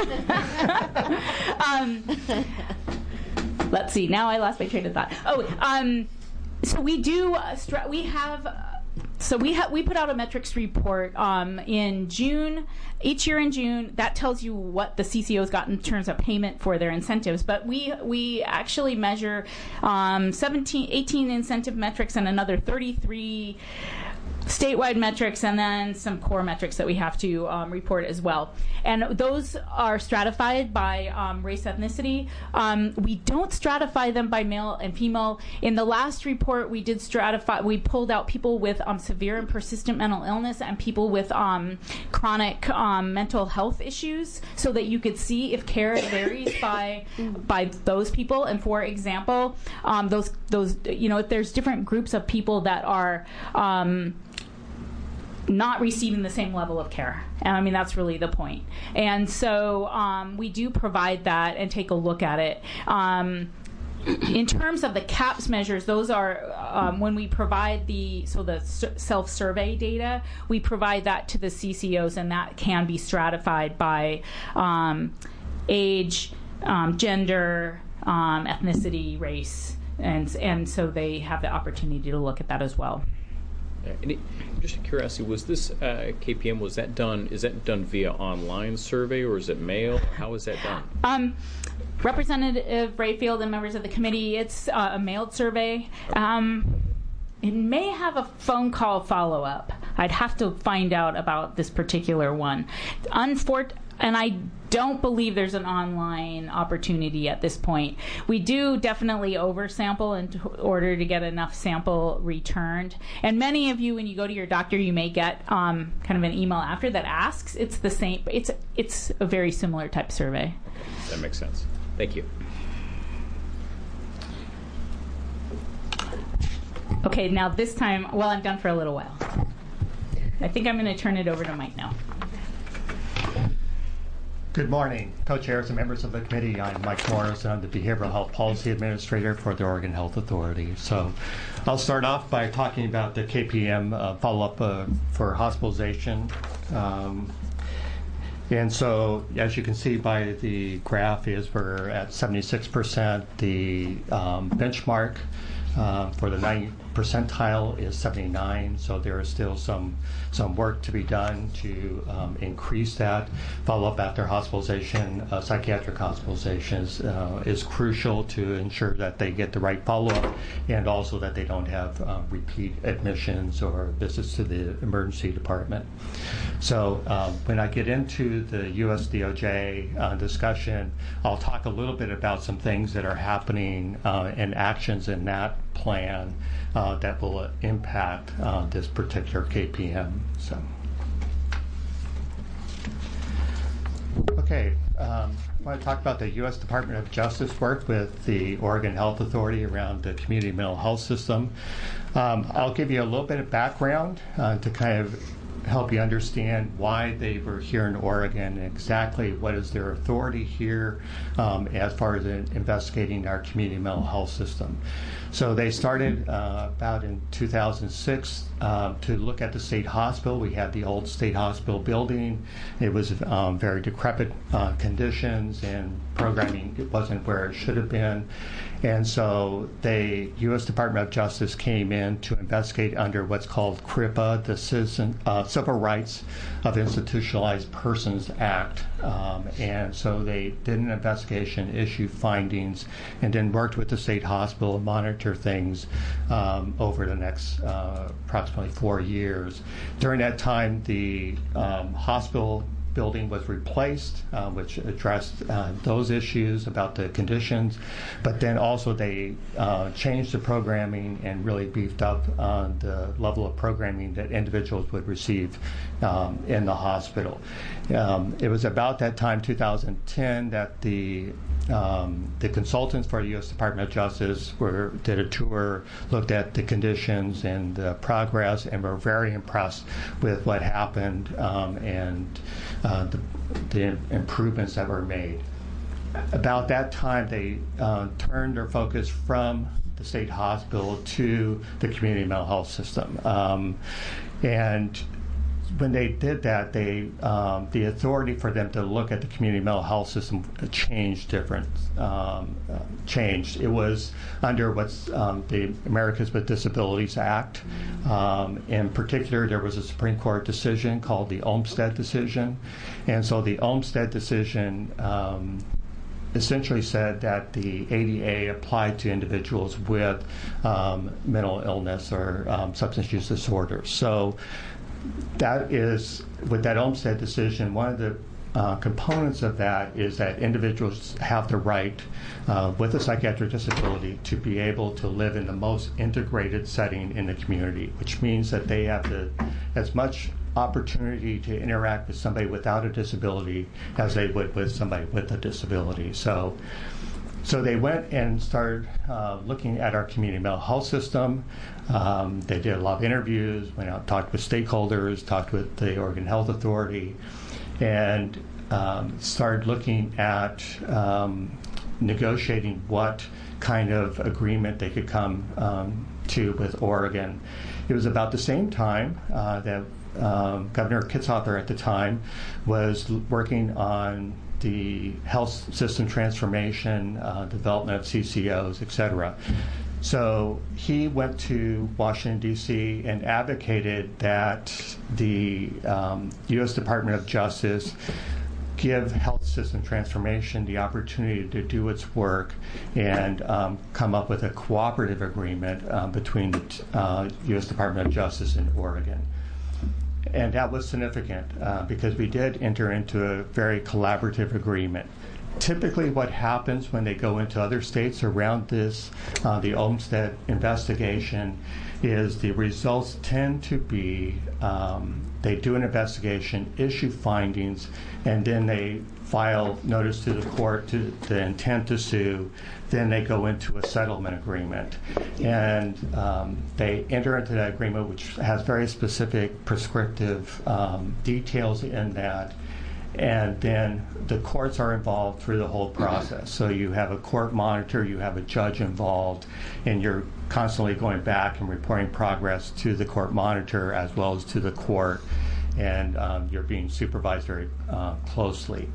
um, let's see. Now I lost my train of thought. Oh, um, so we do. Uh, stra- we have. Uh, So we ha- we put out a metrics report um, in June, each year in June. That tells you what the C C Os got in terms of payment for their incentives. But we we actually measure um, seventeen, eighteen incentive metrics and another thirty-three statewide metrics, and then some core metrics that we have to um, report as well. And those are stratified by um, race ethnicity. Um, we don't stratify them by male and female. In the last report, we did stratify, we pulled out people with um, severe and persistent mental illness and people with um, chronic um, mental health issues so that you could see if care varies by by those people. And for example, um, those, those you know, if there's different groups of people that are um, not receiving the same level of care. And I mean, that's really the point. And so um, we do provide that and take a look at it. Um, in terms of the CAHPS measures, those are um, when we provide the, so the self-survey data, we provide that to the C C Os, and that can be stratified by um, age, um, gender, um, ethnicity, race. And, and so they have the opportunity to look at that as well. And it, just a curiosity, was this uh, K P M, was that done, is that done via online survey or is it mail? How is that done? Um, Representative Rayfield and members of the committee, it's uh, a mailed survey. Um, it may have a phone call follow-up. I'd have to find out about this particular one. Unfor- and I don't believe there's an online opportunity at this point. We do definitely oversample in order to get enough sample returned. And many of you, when you go to your doctor, you may get um, kind of an email after that asks. It's the same. It's it's a very similar type survey. That makes sense. Thank you. Okay, now this time, well, I'm done for a little while. I think I'm going to turn it over to Mike now. Good morning, co-chairs and members of the committee. I'm Mike Morris, and I'm the Behavioral Health Policy Administrator for the Oregon Health Authority. So I'll start off by talking about the K P M uh, follow-up uh, for hospitalization. Um, and so, as you can see by the graph, is we're at seventy-six percent. The um, benchmark uh, for the ninety percentile is seventy-nine, so there is still some some work to be done to um, increase that. Follow-up after hospitalization, uh, psychiatric hospitalizations uh, is crucial to ensure that they get the right follow-up and also that they don't have uh, repeat admissions or visits to the emergency department. So um, when I get into the U S D O J uh, discussion, I'll talk a little bit about some things that are happening uh, and actions in that plan uh, that will impact uh, this particular K P M. So, Okay, um, I want to talk about the U S Department of Justice work with the Oregon Health Authority around the community mental health system. Um, I'll give you a little bit of background uh, to kind of help you understand why they were here in Oregon and exactly what is their authority here um, as far as in investigating our community mental health system. So they started uh, about in two thousand six uh, to look at the state hospital. We had the old state hospital building. It was um, very decrepit uh, conditions, and programming it wasn't where it should have been. And so the U S Department of Justice came in to investigate under what's called C R I P A, the Citizen, uh, Civil Rights of Institutionalized Persons Act. Um, and so they did an investigation, issued findings, and then worked with the state hospital to monitor things um, over the next uh, approximately four years. During that time, the um, hospital building was replaced, uh, which addressed uh, those issues about the conditions, but then also they uh, changed the programming and really beefed up on the level of programming that individuals would receive um, in the hospital. Um, it was about that time, two thousand ten, that the Um, the consultants for the U S Department of Justice were, did a tour, looked at the conditions and the progress, and were very impressed with what happened um, and uh, the, the improvements that were made. About that time, they uh, turned their focus from the state hospital to the community mental health system. Um, and when they did that, they um, the authority for them to look at the community mental health system changed different, um, uh, changed. It was under what's um, the Americans with Disabilities Act. Um, in particular, there was a Supreme Court decision called the Olmstead decision. And so the Olmstead decision um, essentially said that the A D A applied to individuals with um, mental illness or um, substance use disorders. So that is, with that Olmstead decision, one of the uh, components of that is that individuals have the right uh, with a psychiatric disability to be able to live in the most integrated setting in the community, which means that they have the, as much opportunity to interact with somebody without a disability as they would with somebody with a disability. So So they went and started uh, looking at our community mental health system. Um, they did a lot of interviews, went out, talked with stakeholders, talked with the Oregon Health Authority, and um, started looking at um, negotiating what kind of agreement they could come um, to with Oregon. It was about the same time uh, that um, Governor Kitzhaber at the time was working on the health system transformation, uh, development of C C Os, et cetera. So he went to Washington, D C and advocated that the um, U S Department of Justice give health system transformation the opportunity to do its work and um, come up with a cooperative agreement uh, between the uh, U S Department of Justice and Oregon. And that was significant uh, because we did enter into a very collaborative agreement. Typically what happens when they go into other states around this, uh, the Olmstead investigation, is the results tend to be um, they do an investigation, issue findings, and then they file notice to the court to the intent to sue. Then they go into a settlement agreement, and um, they enter into that agreement, which has very specific prescriptive um, details in that. And then the courts are involved through the whole process. So you have a court monitor, you have a judge involved, and you're constantly going back and reporting progress to the court monitor as well as to the court, and um, you're being supervised very uh, closely.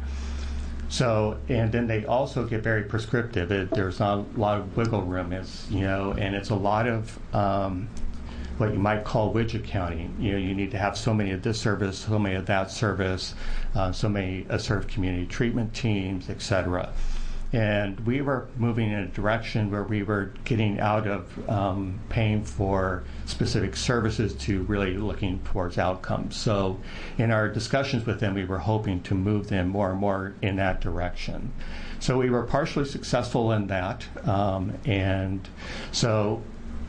So, and then they also get very prescriptive. It, there's not a lot of wiggle room, it's, you know, and it's a lot of um, what you might call widget counting. You know, you need to have so many of this service, so many of that service, uh, so many uh, served community treatment teams, et cetera. And we were moving in a direction where we were getting out of um, paying for specific services to really looking towards outcomes. So in our discussions with them, we were hoping to move them more and more in that direction. So we were partially successful in that. Um, and so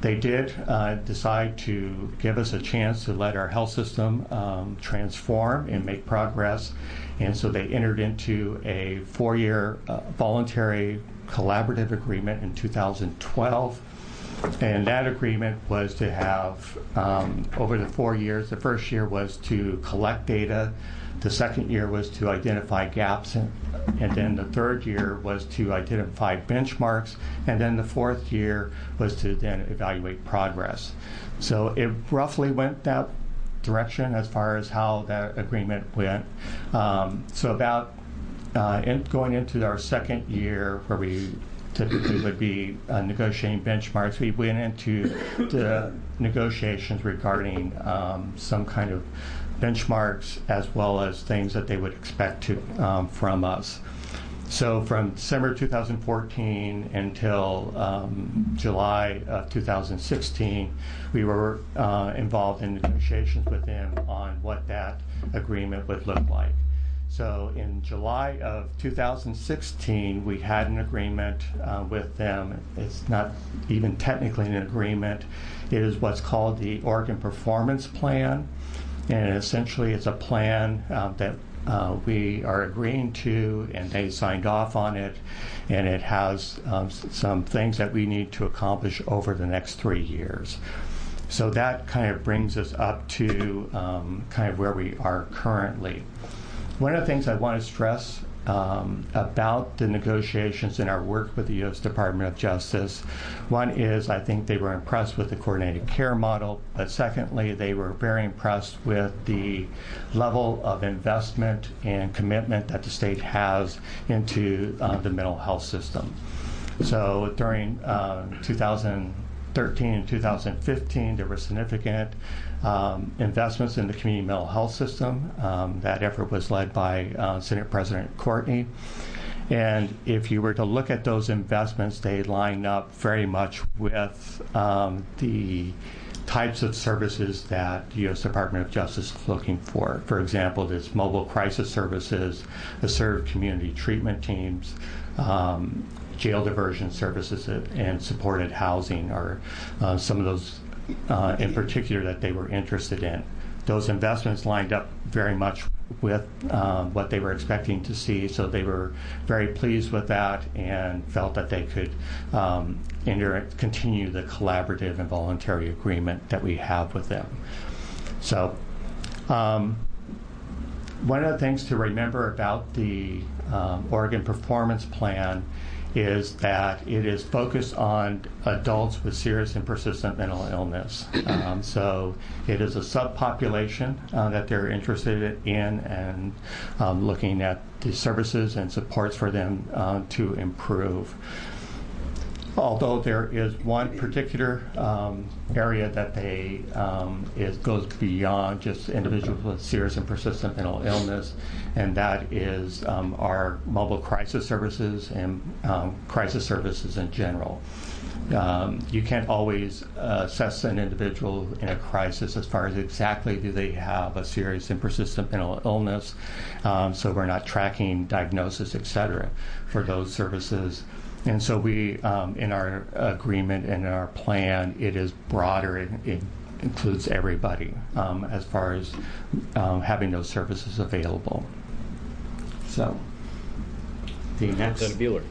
they did uh, decide to give us a chance to let our health system um, transform and make progress. And so they entered into a four-year uh, voluntary collaborative agreement in two thousand twelve. And that agreement was to have, um, over the four years, the first year was to collect data, the second year was to identify gaps, in, and then the third year was to identify benchmarks, and then the fourth year was to then evaluate progress. So it roughly went that direction as far as how that agreement went. Um, so about uh, in, going into our second year, where we typically would be uh, negotiating benchmarks, we went into the negotiations regarding um, some kind of benchmarks as well as things that they would expect to um, from us. So from December two thousand fourteen until um, July of two thousand sixteen, we were uh, involved in negotiations with them on what that agreement would look like. So in July of two thousand sixteen, we had an agreement uh, with them. It's not even technically an agreement. It is what's called the Oregon Performance Plan. And essentially it's a plan uh, that uh, we are agreeing to, and they signed off on it. And it has um, some things that we need to accomplish over the next three years. So that kind of brings us up to um, kind of where we are currently. One of the things I want to stress um, about the negotiations and our work with the U S Department of Justice, one is I think they were impressed with the coordinated care model, but secondly, they were very impressed with the level of investment and commitment that the state has into uh, the mental health system. So during uh, two thousand thirteen and two thousand fifteen, there were significant Um, investments in the community mental health system. Um, that effort was led by uh, Senate President Courtney. And if you were to look at those investments, they line up very much with um, the types of services that the U S Department of Justice is looking for. For example, there's mobile crisis services, the served community treatment teams, um, jail diversion services, and supported housing are uh, some of those Uh, in particular that they were interested in. Those investments lined up very much with uh, what they were expecting to see, so they were very pleased with that and felt that they could um, enter, continue the collaborative and voluntary agreement that we have with them. So um, one of the things to remember about the um, Oregon Performance Plan is that it is focused on adults with serious and persistent mental illness. Um, so it is a subpopulation uh, that they're interested in, and um, looking at the services and supports for them uh, to improve. Although there is one particular um, area that they um, is goes beyond just individuals with serious and persistent mental illness, and that is um, our mobile crisis services and um, crisis services in general. Um, you can't always uh, assess an individual in a crisis as far as exactly do they have a serious and persistent mental illness, um, so we're not tracking diagnosis, et cetera, for those services. And so we, um, in our agreement and in our plan, it is broader. It, it includes everybody um, as far as um, having those services available. So, the next. Senator Bueller.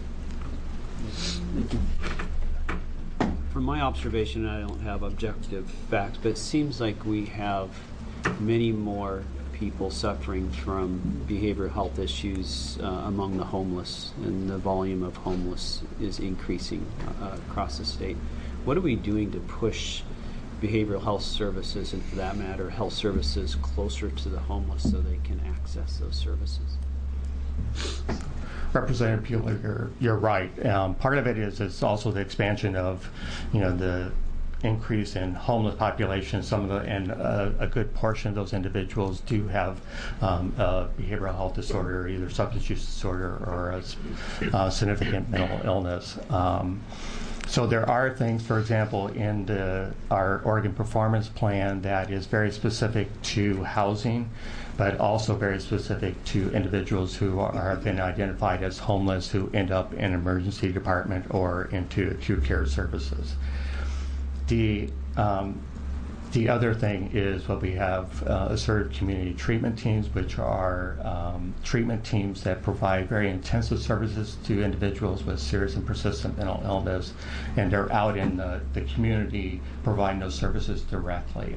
From my observation, I don't have objective facts, but it seems like we have many more people suffering from behavioral health issues uh, among the homeless, and the volume of homeless is increasing uh, across the state. What are we doing to push behavioral health services, and for that matter, health services, closer to the homeless so they can access those services? Representative Bueller, you're, you're right. Um, part of it is it's also the expansion of, you know, the increase in homeless population. Some of the and uh, a good portion of those individuals do have um, a behavioral health disorder, either substance use disorder or a uh, significant mental illness. Um, so there are things, for example, in the, our Oregon Performance Plan that is very specific to housing, but also very specific to individuals who are, have been identified as homeless who end up in an emergency department or into acute care services. the um, The other thing is what we have uh, assertive community treatment teams, which are um, treatment teams that provide very intensive services to individuals with serious and persistent mental illness, and they're out in the, the community providing those services directly.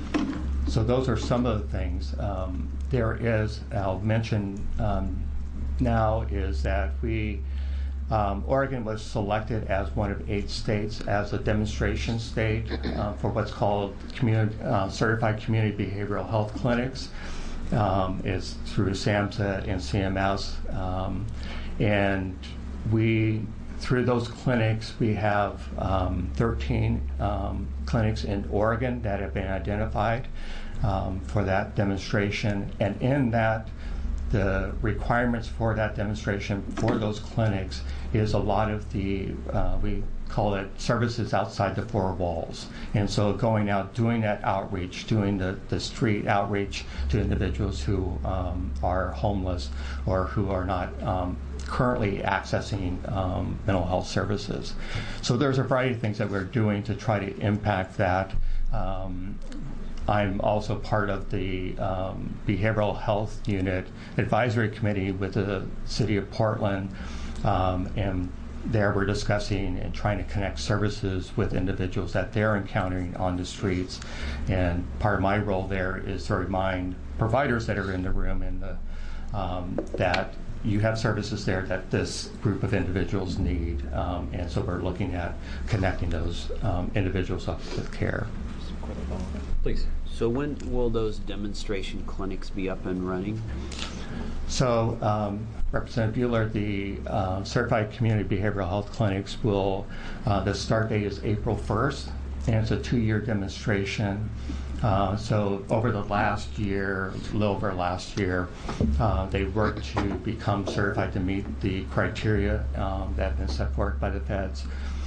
So those are some of the things. Um, there is, I'll mention um, now, is that we Um, Oregon was selected as one of eight states as a demonstration state uh, for what's called community, uh, Certified Community Behavioral Health Clinics. Um, it's through SAMHSA and C M S. Um, and we, through those clinics, we have um, thirteen um, clinics in Oregon that have been identified um, for that demonstration. And in that, the requirements for that demonstration for those clinics is a lot of the, uh, we call it services outside the four walls. And so going out, doing that outreach, doing the, the street outreach to individuals who um, are homeless or who are not um, currently accessing um, mental health services. So there's a variety of things that we're doing to try to impact that. Um, I'm also part of the um, Behavioral Health Unit Advisory Committee with the City of Portland, um, and there we're discussing and trying to connect services with individuals that they're encountering on the streets. And part of my role there is to remind providers that are in the room and the, um, that you have services there that this group of individuals need, um, and so we're looking at connecting those um, individuals up with care. Please. So when will those demonstration clinics be up and running? So, um, Representative Bueller, the uh, Certified Community Behavioral Health Clinics will, uh, the start date is April first, and it's a two-year demonstration. Uh, so over the last year, a little over last year, uh, they worked to become certified to meet the criteria um, that have been set forth by the feds.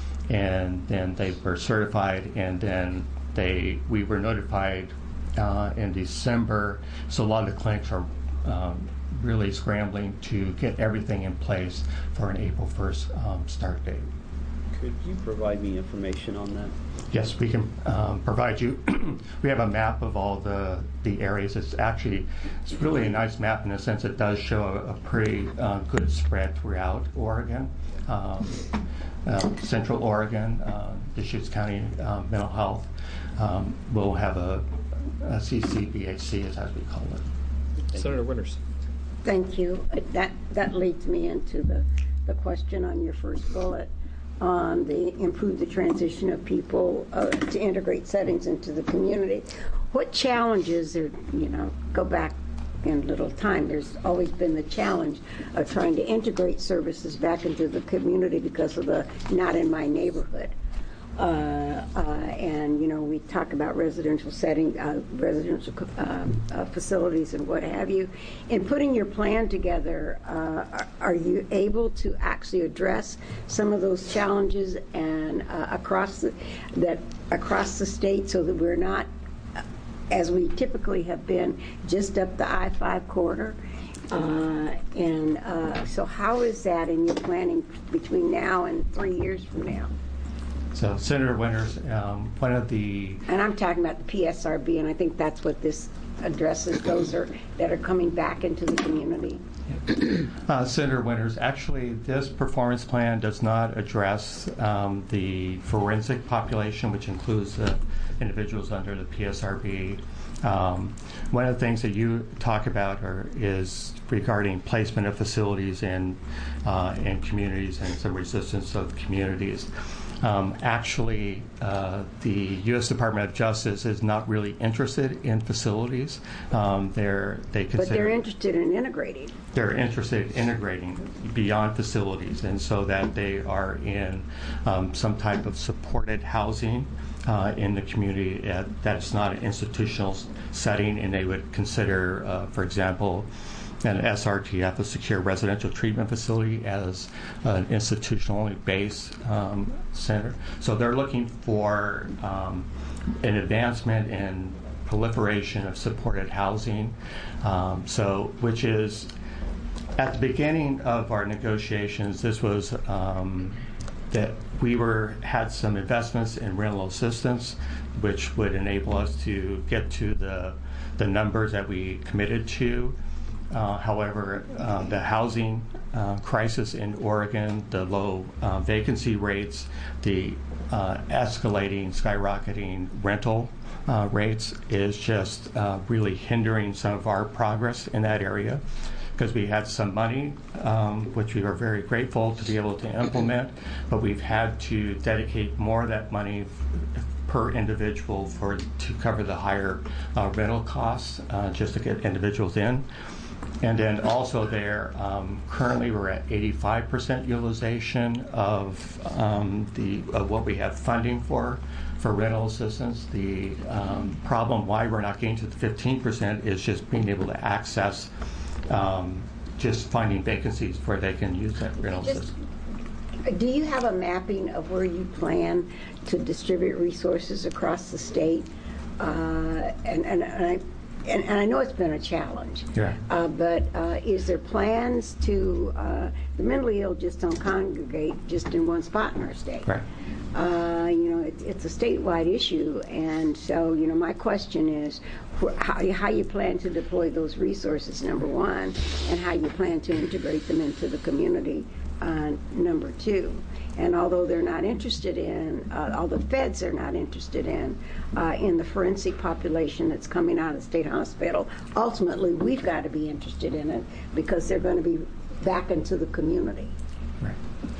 And then they were certified, and then they we were notified uh, in December. So a lot of the clinics are um, really scrambling to get everything in place for an April first um, start date. Could you provide me information on that? Yes, we can um, provide you. We have a map of all the, the areas. It's actually, it's really a nice map in the sense it does show a, a pretty uh, good spread throughout Oregon. Um, uh, Central Oregon, uh, Deschutes County uh, Mental Health um, will have a, a C C B H C, as we call it. Senator Winters. Thank you. Uh, That that leads me into the, the question on your first bullet on the improve the transition of people uh, to integrate settings into the community. What challenges are, you know, go back in little time, there's always been the challenge of trying to integrate services back into the community because of the not in my neighborhood. Uh, uh, and, you know, we talk about residential setting, uh, residential um, uh, facilities and what have you. In putting your plan together, uh, are, are you able to actually address some of those challenges and uh, across the, that across the state so that we're not, as we typically have been, just up the I five corridor? Uh, and uh, so how is that in your planning between now and three years from now? So, Senator Winters, um, one of the... And I'm talking about the P S R B, and I think that's what this addresses, those are that are coming back into the community. Uh, Senator Winters, actually, this performance plan does not address um, the forensic population, which includes the individuals under the P S R B. Um, one of the things that you talk about are, is regarding placement of facilities in, uh, in communities and some resistance of communities. Um, actually, uh, the U S Department of Justice is not really interested in facilities. Um, they're, they consider, but they're interested in integrating. They're interested in integrating beyond facilities, and so that they are in um, some type of supported housing uh, in the community uh, that's not an institutional setting, and they would consider, uh, for example, an S R T F, a secure residential treatment facility, as an institutionally based um, center. So they're looking for um, an advancement in proliferation of supported housing. Um, so, which is, at the beginning of our negotiations, this was um, that we were had some investments in rental assistance, which would enable us to get to the the numbers that we committed to. Uh, however, uh, the housing uh, crisis in Oregon, the low uh, vacancy rates, the uh, escalating, skyrocketing rental uh, rates is just uh, really hindering some of our progress in that area, because we had some money, um, which we are very grateful to be able to implement, but we've had to dedicate more of that money per individual for to cover the higher uh, rental costs, uh, just to get individuals in. And then also there, um, currently we're at eighty-five percent utilization of um, the of what we have funding for for rental assistance. The um, problem why we're not getting to the fifteen percent is just being able to access, um, just finding vacancies where they can use that rental Just- assistance. Do you have a mapping of where you plan to distribute resources across the state? Uh, and, and, and I And, and I know it's been a challenge. Yeah. Uh, but uh, is there plans to, uh, the mentally ill just don't congregate just in one spot in our state. Right. Uh, you know, it, it's a statewide issue. And so, you know, my question is wh- how, how you plan to deploy those resources, number one, and how you plan to integrate them into the community, uh, number two. And although they're not interested in, uh, all the feds are not interested in, uh, in the forensic population that's coming out of the state hospital, ultimately we've got to be interested in it because they're going to be back into the community. Right.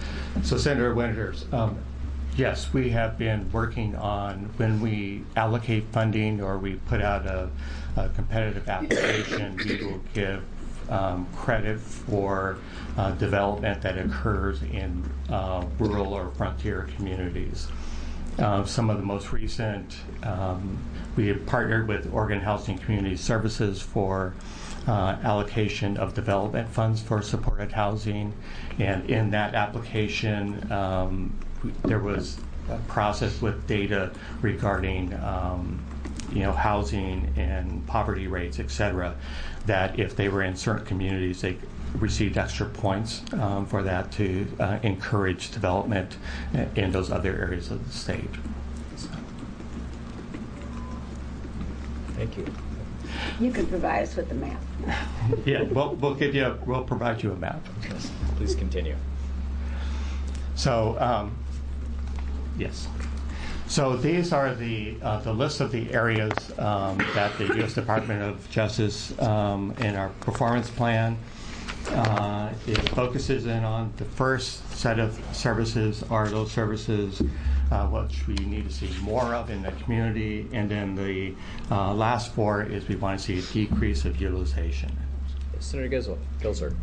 So Senator Winters, um, yes, we have been working on when we allocate funding or we put out a, a competitive application, we will give Um, credit for uh, development that occurs in uh, rural or frontier communities. Uh, some of the most recent, um, we have partnered with Oregon Housing Community Services for uh, allocation of development funds for supported housing, and in that application um, there was a process with data regarding um, you know, housing and poverty rates, et cetera, that if they were in certain communities, they received extra points um, for that to uh, encourage development in those other areas of the state. So. Thank you. You can provide us with the map. Yeah, we'll, we'll give you, a, we'll provide you a map. Yes. Please continue. So, um, yes. So these are the uh, the list of the areas um, that the U S Department of Justice um, in our performance plan uh, it focuses in on. The first set of services are those services uh, which we need to see more of in the community, and then the uh, last four is we want to see a decrease of utilization. Senator Gilzer. Gilzer.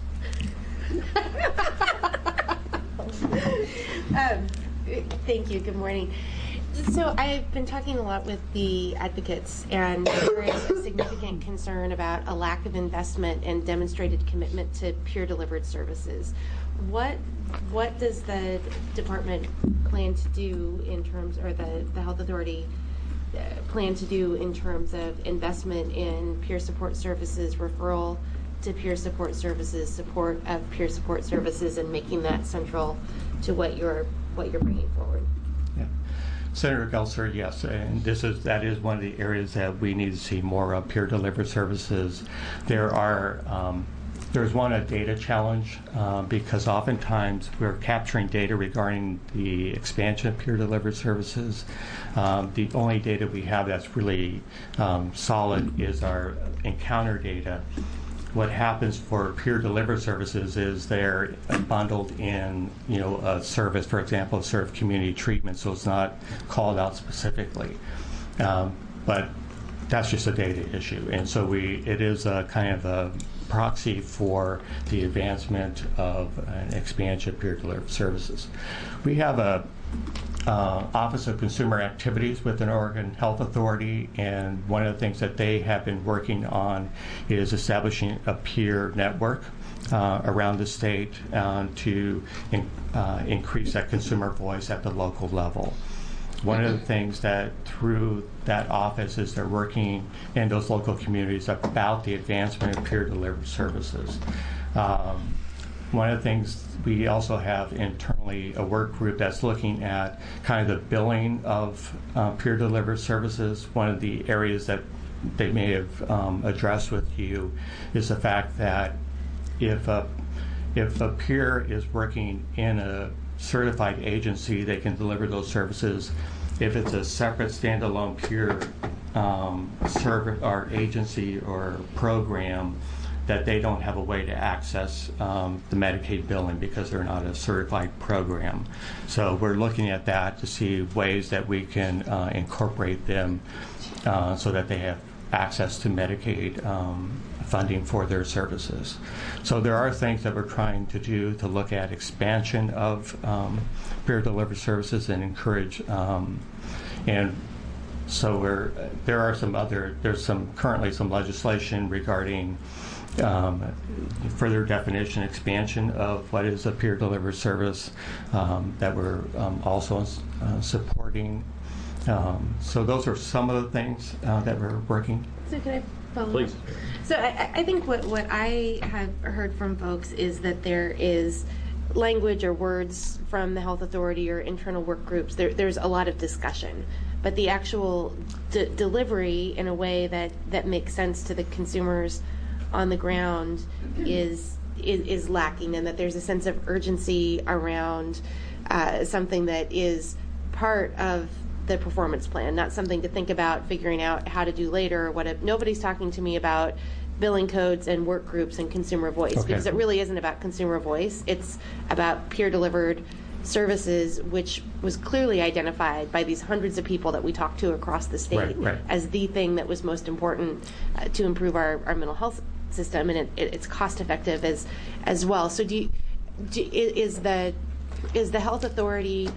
um, thank you. Good morning. So I've been talking a lot with the advocates, and there is a significant concern about a lack of investment and demonstrated commitment to peer-delivered services. What what does the department plan to do in terms, or the, the health authority uh, plan to do in terms of investment in peer support services, referral to peer support services, support of peer support services, and making that central to what you're what you're bringing forward? Yeah. Senator Gilzer, yes, and this is that is one of the areas that we need to see more of, peer delivered services. There are um, there's one a data challenge uh, because oftentimes we're capturing data regarding the expansion of peer delivered services. Um, the only data we have that's really um, solid is our encounter data. What happens for peer delivered services is they're bundled in, you know, a service, for example, serve community treatment, so it's not called out specifically. Um, but that's just a data issue, and so we it is a kind of a proxy for the advancement of an expansion of peer delivered services. We have a Uh, Office of Consumer Activities with an Oregon Health Authority, and one of the things that they have been working on is establishing a peer network uh, around the state uh, to in, uh, increase that consumer voice at the local level. One of the things that through that office is they're working in those local communities about the advancement of peer delivered services. Um, one of the things we also have internally a work group that's looking at kind of the billing of uh, peer delivered services. One of the areas that they may have um, addressed with you is the fact that if a, if a peer is working in a certified agency, they can deliver those services. If it's a separate standalone peer um, service or agency or program, that they don't have a way to access um, the Medicaid billing because they're not a certified program. So we're looking at that to see ways that we can uh, incorporate them uh, so that they have access to Medicaid um, funding for their services. So there are things that we're trying to do to look at expansion of um, peer delivered services and encourage um, and so we're there are some other there's some currently some legislation regarding Um, further definition, expansion of what is a peer delivered service um, that we're um, also uh, supporting. Um, so those are some of the things uh, that we're working. So can I follow Please. up? So I, I think what, what I have heard from folks is that there is language or words from the health authority or internal work groups. There, there's a lot of discussion, but the actual de- delivery in a way that, that makes sense to the consumers on the ground is, is is lacking, and that there's a sense of urgency around uh, something that is part of the performance plan, not something to think about figuring out how to do later. What if, nobody's talking to me about billing codes and work groups and consumer voice, okay. because it really isn't about consumer voice. It's about peer delivered services, which was clearly identified by these hundreds of people that we talked to across the state Right, right. as the thing that was most important uh, to improve our, our mental health system, and it, it, it's cost effective as as well. So do, you, do is the is the health authority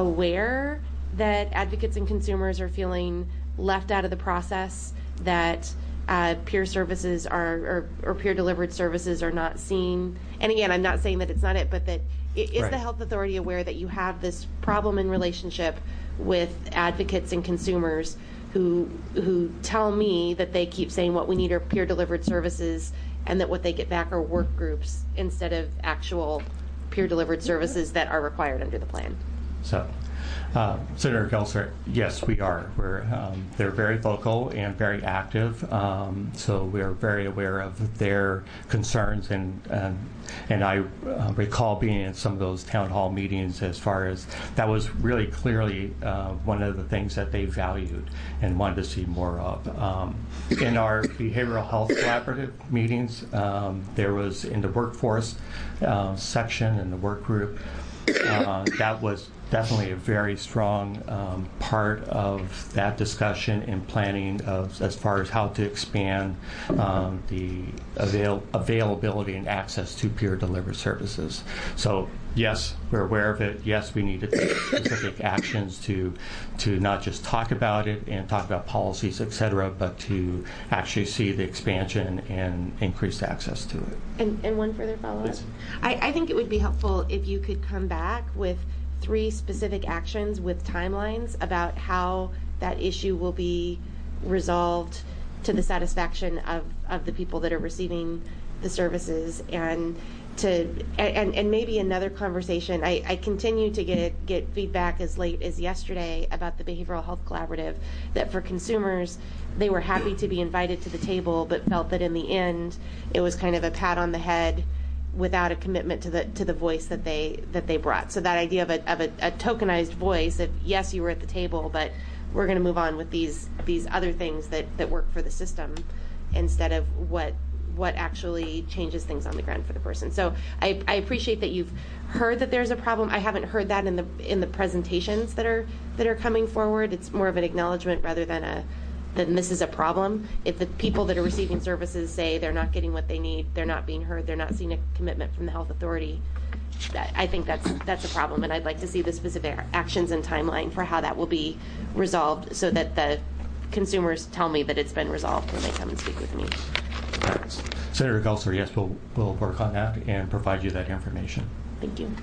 aware that advocates and consumers are feeling left out of the process, that uh, peer services are or, or peer delivered services are not seen? And again, I'm not saying that it's not it, but that is Right. the health authority aware that you have this problem in relationship with advocates and consumers who who tell me that they keep saying what we need are peer delivered services, and that what they get back are work groups instead of actual peer delivered services that are required under the plan? So, uh, Senator Gelser, yes, we are. We're um, they're very vocal and very active. Um, so we're very aware of their concerns, and and, and I uh, recall being in some of those town hall meetings. As far as that was really clearly uh, one of the things that they valued and wanted to see more of. Um, in our behavioral health collaborative meetings, um, there was in the workforce uh, section in the work group. Uh, that was definitely a very strong um, part of that discussion and planning of as far as how to expand um, the avail- availability and access to peer delivered services. So yes, we're aware of it. Yes, we need to take specific actions to to not just talk about it and talk about policies, et cetera, but to actually see the expansion and increased access to it. And, and one further follow-up. I, I think it would be helpful if you could come back with three specific actions with timelines about how that issue will be resolved to the satisfaction of, of the people that are receiving the services, and to and, and maybe another conversation. I, I continue to get get feedback as late as yesterday about the Behavioral Health Collaborative, that for consumers, they were happy to be invited to the table, but felt that in the end it was kind of a pat on the head without a commitment to the to the voice that they that they brought. So that idea of a of a, a tokenized voice of yes, you were at the table, but we're going to move on with these these other things that, that work for the system, instead of what what actually changes things on the ground for the person. So I, I appreciate that you've heard that there's a problem. I haven't heard that in the in the presentations that are that are coming forward. It's more of an acknowledgement rather than a then this is a problem. If the people that are receiving services say they're not getting what they need, they're not being heard, they're not seeing a commitment from the health authority, that, I think that's that's a problem, and I'd like to see the specific actions and timeline for how that will be resolved, so that the consumers tell me that it's been resolved when they come and speak with me. Senator Gelser, yes, we'll, we'll work on that and provide you that information. Thank you.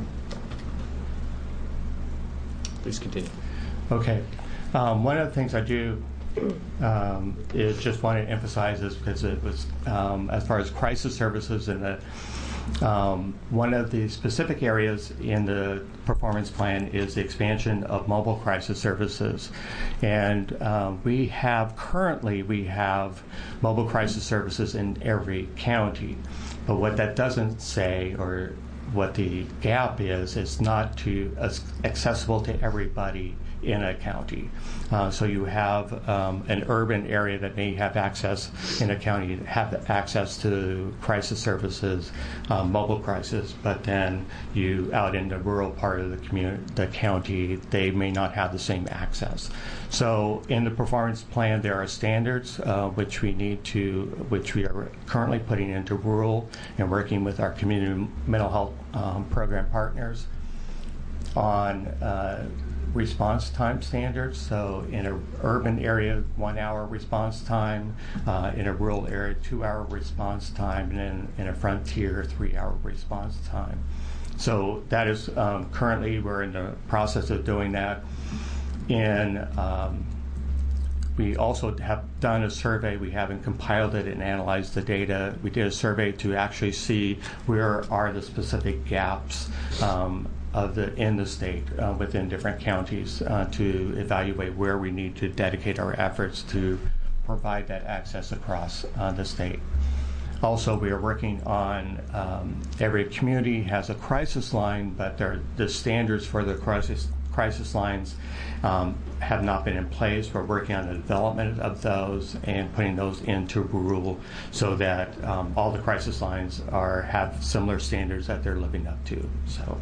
Please continue. Okay. Um, one of the things I do um, is just want to emphasize this, because it was, um, as far as crisis services and the Um, one of the specific areas in the performance plan is the expansion of mobile crisis services. And uh, we have, currently, we have mobile crisis services in every county. But what that doesn't say, or what the gap is, is not to uh, accessible to everybody in a county. Uh, so you have um, an urban area that may have access in a county, have access to crisis services, um, mobile crisis, but then you out in the rural part of the community, the county, they may not have the same access. So in the performance plan, there are standards uh, which we need to, which we are currently putting into rural and working with our community mental health um, program partners on uh, response time standards. So in an urban area, one hour response time, uh, in a rural area, two hour response time, and then in a frontier, three hour response time. So that is um, currently, we're in the process of doing that. In um, we also have done a survey. We haven't compiled it and analyzed the data. We did a survey to actually see where are the specific gaps um, of the in the state uh, within different counties uh, to evaluate where we need to dedicate our efforts to provide that access across uh, the state. Also, we are working on um, every community has a crisis line, but there, the standards for the crisis crisis lines um, have not been in place. We're working on the development of those and putting those into rural so that um, all the crisis lines are have similar standards that they're living up to. So.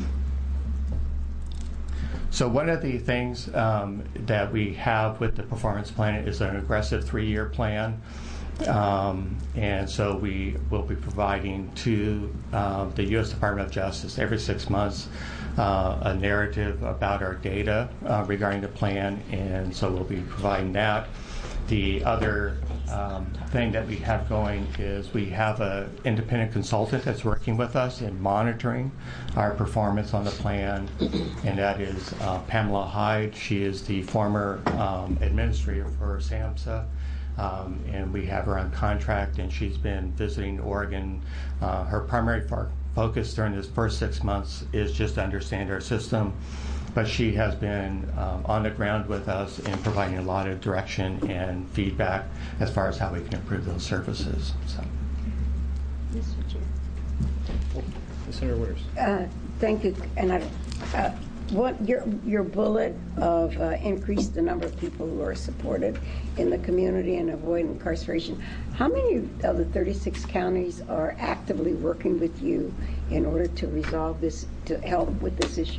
So one of the things um, that we have with the performance plan is an aggressive three-year plan. Um, and so we will be providing to uh, the U S Department of Justice every six months uh, a narrative about our data uh, regarding the plan, and so we'll be providing that. The other um, thing that we have going is we have an independent consultant that's working with us in monitoring our performance on the plan, and that is uh, Pamela Hyde. She is the former um, administrator for SAMHSA. Um, and we have her on contract, and she's been visiting Oregon. Uh, her primary fo- focus during this first six months is just to understand our system, but she has been um, on the ground with us and providing a lot of direction and feedback as far as how we can improve those services. So. Mister Chair. Oh, Senator Winters. Uh, thank you. And I, uh, what your your bullet of uh, increase the number of people who are supported in the community and avoid incarceration. How many of the thirty-six counties are actively working with you in order to resolve this, to help with this issue?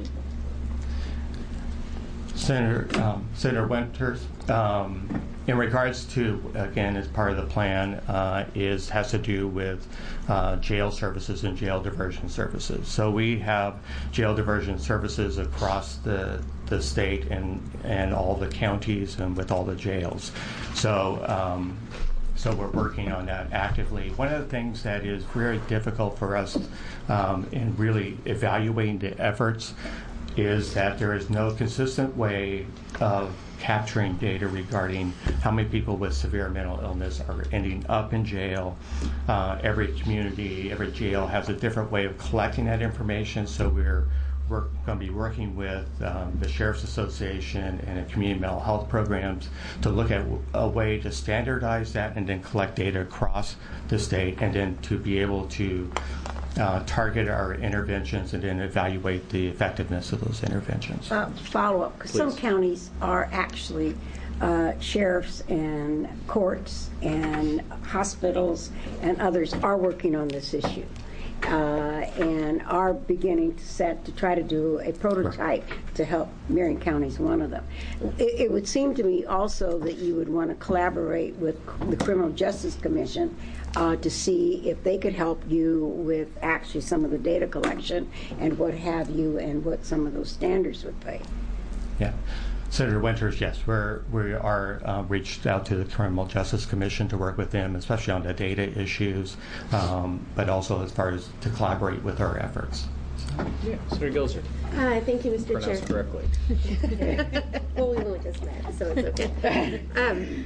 Senator um, Senator Winters, um, in regards to, again, as part of the plan, uh, is has to do with uh, jail services and jail diversion services. So we have jail diversion services across the the state and and all the counties and with all the jails. So. Um, So we're working on that actively. One of the things that is very difficult for us um, in really evaluating the efforts is that there is no consistent way of capturing data regarding how many people with severe mental illness are ending up in jail. Uh, every community, every jail has a different way of collecting that information, so we're We're going to be working with um, the Sheriff's Association and the community mental health programs to look at a way to standardize that and then collect data across the state, and then to be able to uh, target our interventions and then evaluate the effectiveness of those interventions. Uh, follow up, because some counties are actually uh, sheriffs and courts and hospitals and others are working on this issue. Uh, and are beginning to set to try to do a prototype to help. Marion County is one of them. It, it would seem to me also that you would want to collaborate with the Criminal Justice Commission uh, to see if they could help you with actually some of the data collection and what have you, and what some of those standards would be. Yeah. Senator Winters, yes, we're, we are uh, reached out to the Criminal Justice Commission to work with them, especially on the data issues, um, but also as far as to collaborate with our efforts. Yeah, Senator Gelser. Hi, thank you, Mister Pronounce Chair. correctly. Well, we will just so it's okay. um,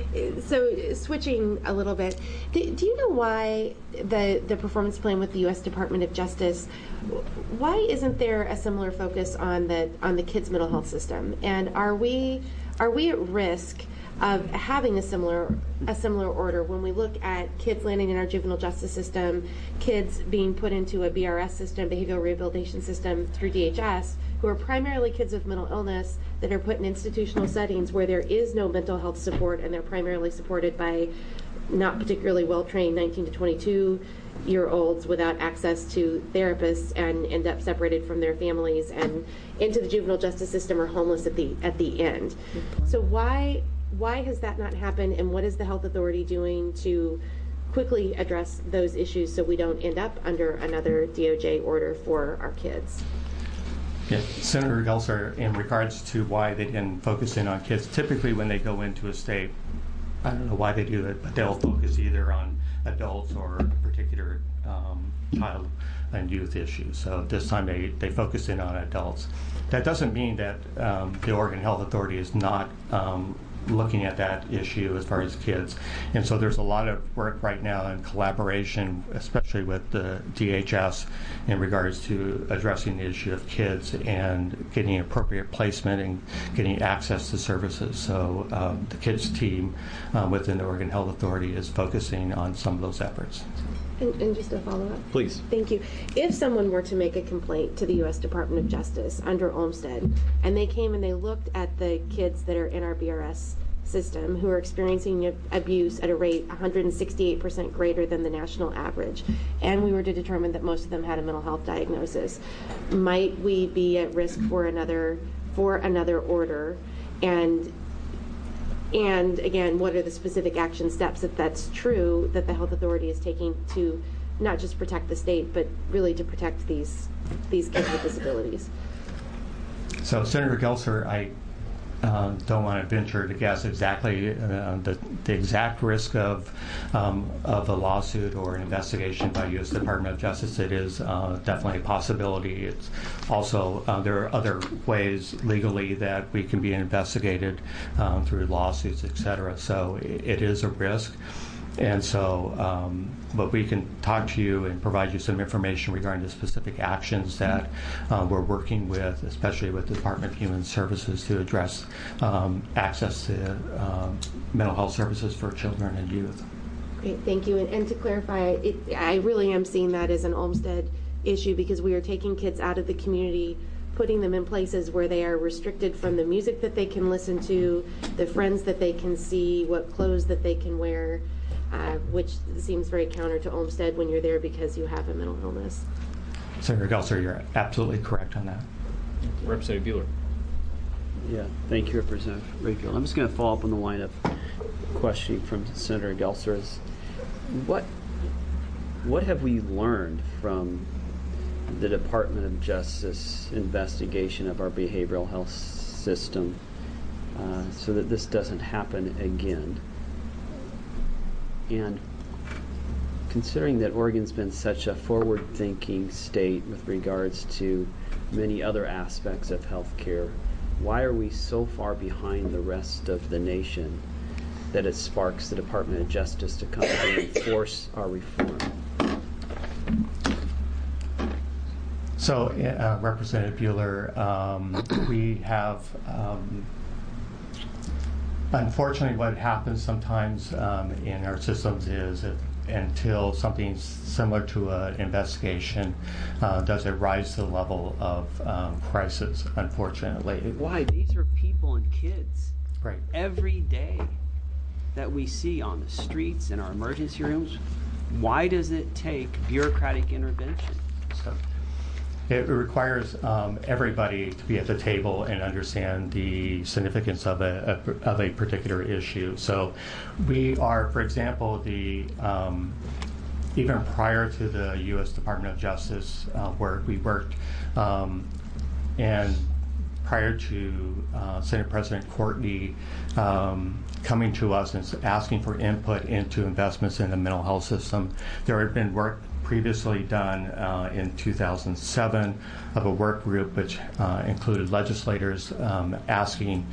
so switching a little bit, do, do you know why the, the performance plan with the U S Department of Justice, why isn't there a similar focus on the on the kids' mental health system? And are we are we at risk of having a similar a similar order when we look at kids landing in our juvenile justice system, kids being put into a B R S system, behavioral rehabilitation system through D H S, who are primarily kids with mental illness that are put in institutional settings where there is no mental health support, and they're primarily supported by not particularly well-trained nineteen to twenty-two year olds without access to therapists, and end up separated from their families and into the juvenile justice system or homeless at the at the end. So why why has that not happened, and what is the health authority doing to quickly address those issues so we don't end up under another D O J order for our kids? Yeah, Senator Gelser, in regards to why they didn't focus in on kids, typically when they go into a state, I don't know why they do it, but they'll focus either on adults or a particular um, child and youth issues. So this time they, they focus in on adults. That doesn't mean that um, the Oregon Health Authority is not um, looking at that issue as far as kids. And so there's a lot of work right now in collaboration, especially with the D H S, in regards to addressing the issue of kids and getting appropriate placement and getting access to services. So um, the kids team uh, within the Oregon Health Authority is focusing on some of those efforts. And, and just a follow-up. Please. Thank you. If someone were to make a complaint to the U S Department of Justice under Olmstead, and they came and they looked at the kids that are in our B R S system who are experiencing abuse at a rate one hundred sixty-eight percent greater than the national average, and we were to determine that most of them had a mental health diagnosis, might we be at risk for another for another order? And And again, what are the specific action steps, if that's true, that the health authority is taking to not just protect the state, but really to protect these these kids with disabilities? So, Senator Gelser, I uh, don't want to venture to guess exactly uh, the, the exact risk of um, of a lawsuit or an investigation by U S Department of Justice. It is uh, definitely a possibility. It's also uh, there are other ways legally that we can be investigated um, through lawsuits, et cetera. So it, it is a risk. And so, um, but we can talk to you and provide you some information regarding the specific actions that uh, we're working with, especially with the Department of Human Services, to address um, access to um, mental health services for children and youth. Great, thank you. And, and to clarify, it, I really am seeing that as an Olmstead issue, because we are taking kids out of the community, putting them in places where they are restricted from the music that they can listen to, the friends that they can see, what clothes that they can wear. Uh, which seems very counter to Olmstead when you're there because you have a mental illness. Senator Gelser, you're absolutely correct on that. Representative Buehler. Yeah, thank you, Representative Rayfield. I'm just going to follow up on the line of questioning from Senator Gelser. Is what what have we learned from the Department of Justice investigation of our behavioral health system uh, so that this doesn't happen again? And considering that Oregon's been such a forward-thinking state with regards to many other aspects of healthcare, why are we so far behind the rest of the nation that it sparks the Department of Justice to come and enforce our reform? So, uh, Representative Buehler, um, we have um, unfortunately, what happens sometimes um, in our systems is if, until something similar to an investigation uh, does it rise to the level of um, crisis, unfortunately. Why? These are people and kids right. every day that we see on the streets, in our emergency rooms. Why does it take bureaucratic intervention? So, it requires um, everybody to be at the table and understand the significance of a, a of a particular issue. So, we are, for example, the um, even prior to the U S Department of Justice, uh, where we worked, um, and prior to uh, Senate President Courtney um, coming to us and asking for input into investments in the mental health system, there had been work previously done uh, in two thousand seven of a work group which uh, included legislators um, asking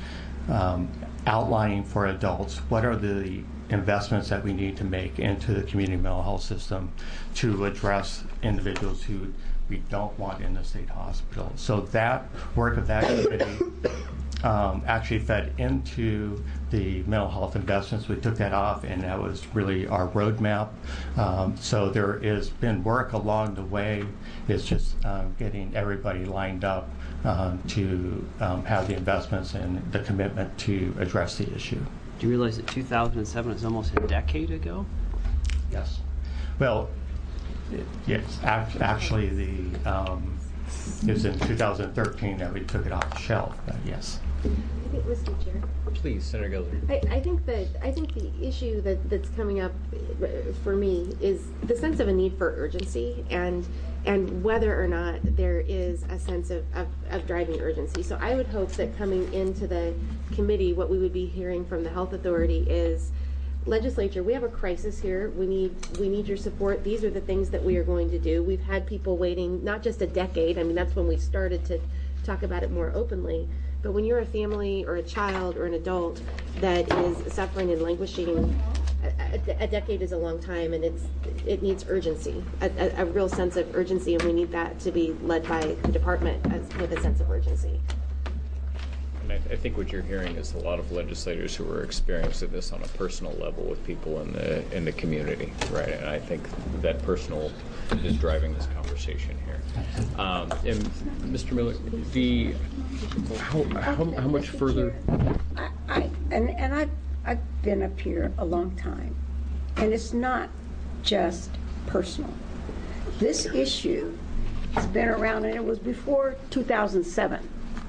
um, outlining for adults what are the investments that we need to make into the community mental health system to address individuals who we don't want in the state hospital. So that work of that committee um, actually fed into the mental health investments. We took that off, and that was really our roadmap. Um, so there has been work along the way. It's just um, getting everybody lined up um, to um, have the investments and the commitment to address the issue. Do you realize that two thousand seven is almost a decade ago? Yes. Well, it, yes, act, actually the um, it was in two thousand thirteen that we took it off the shelf, but yes. I think, Mister Chair. Please, Senator Gilder. I, I think that I think the issue that, that's coming up for me is the sense of a need for urgency and and whether or not there is a sense of, of, of driving urgency. So I would hope that coming into the committee, what we would be hearing from the health authority is, legislature, we have a crisis here. We need we need your support. These are the things that we are going to do. We've had people waiting not just a decade. I mean, that's when we started to talk about it more openly. But when you're a family or a child or an adult that is suffering and languishing, a, a, a decade is a long time, and it's it needs urgency, a, a, a real sense of urgency, and we need that to be led by the department as, with a sense of urgency. And I, I think what you're hearing is a lot of legislators who are experiencing this on a personal level with people in the in the community, right? And I think that personal is driving this conversation here. Um, and Mister Miller, the how, how, how much further? I, I and and I've I've been up here a long time, and it's not just personal. This issue has been around, and it was before two thousand seven.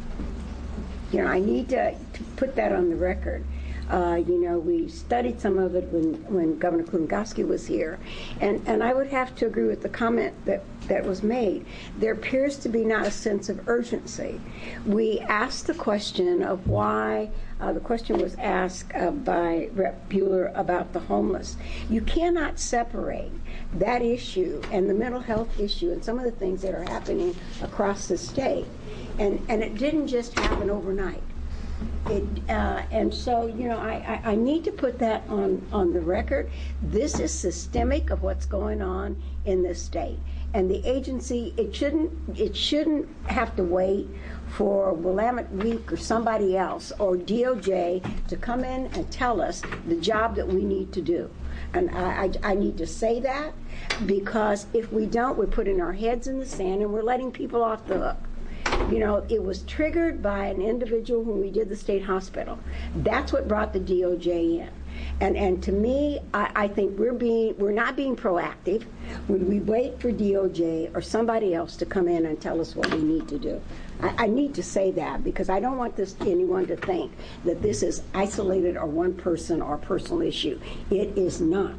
You know, I need to, to put that on the record. Uh, you know, we studied some of it when, when Governor Kulongoski was here. And, and I would have to agree with the comment that, that was made. There appears to be not a sense of urgency. We asked the question of why, uh, the question was asked uh, by Representative Bueller about the homeless. You cannot separate that issue and the mental health issue and some of the things that are happening across the state. And, and it didn't just happen overnight. It, uh, and so, you know, I, I, I need to put that on, on the record. This is systemic of what's going on in this state. And the agency, it shouldn't, it shouldn't have to wait for Willamette Week or somebody else or D O J to come in and tell us the job that we need to do. And I, I, I need to say that, because if we don't, we're putting our heads in the sand and we're letting people off the hook. You know, it was triggered by an individual when we did the state hospital. That's what brought the D O J in. And and to me, I, I think we're being we're not being proactive when we wait for D O J or somebody else to come in and tell us what we need to do. I, I need to say that, because I don't want this anyone to think that this is isolated or one person or personal issue. It is not.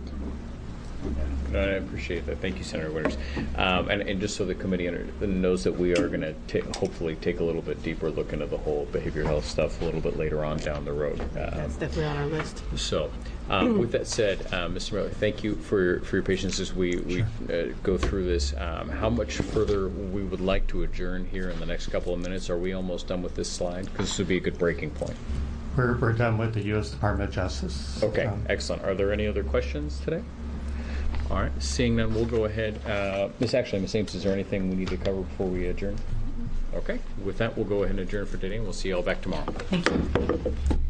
No, I appreciate that. Thank you, Senator Winters. Um, and, and just so the committee under, knows that we are going to hopefully take a little bit deeper look into the whole behavioral health stuff a little bit later on down the road. Um, That's definitely on our list. So, um, with that said, uh, Mister Miller, thank you for your, for your patience as we, we uh, go through this. Um, how much further we would like to adjourn here in the next couple of minutes? Are we almost done with this slide? Because this would be a good breaking point. We're, we're done with the U S Department of Justice. Okay, Um, excellent. Are there any other questions today? All right, seeing none, we'll go ahead. Uh, Miss Actually, Miss Ames, is there anything we need to cover before we adjourn? Okay, with that, we'll go ahead and adjourn for today, and we'll see you all back tomorrow. Thank you.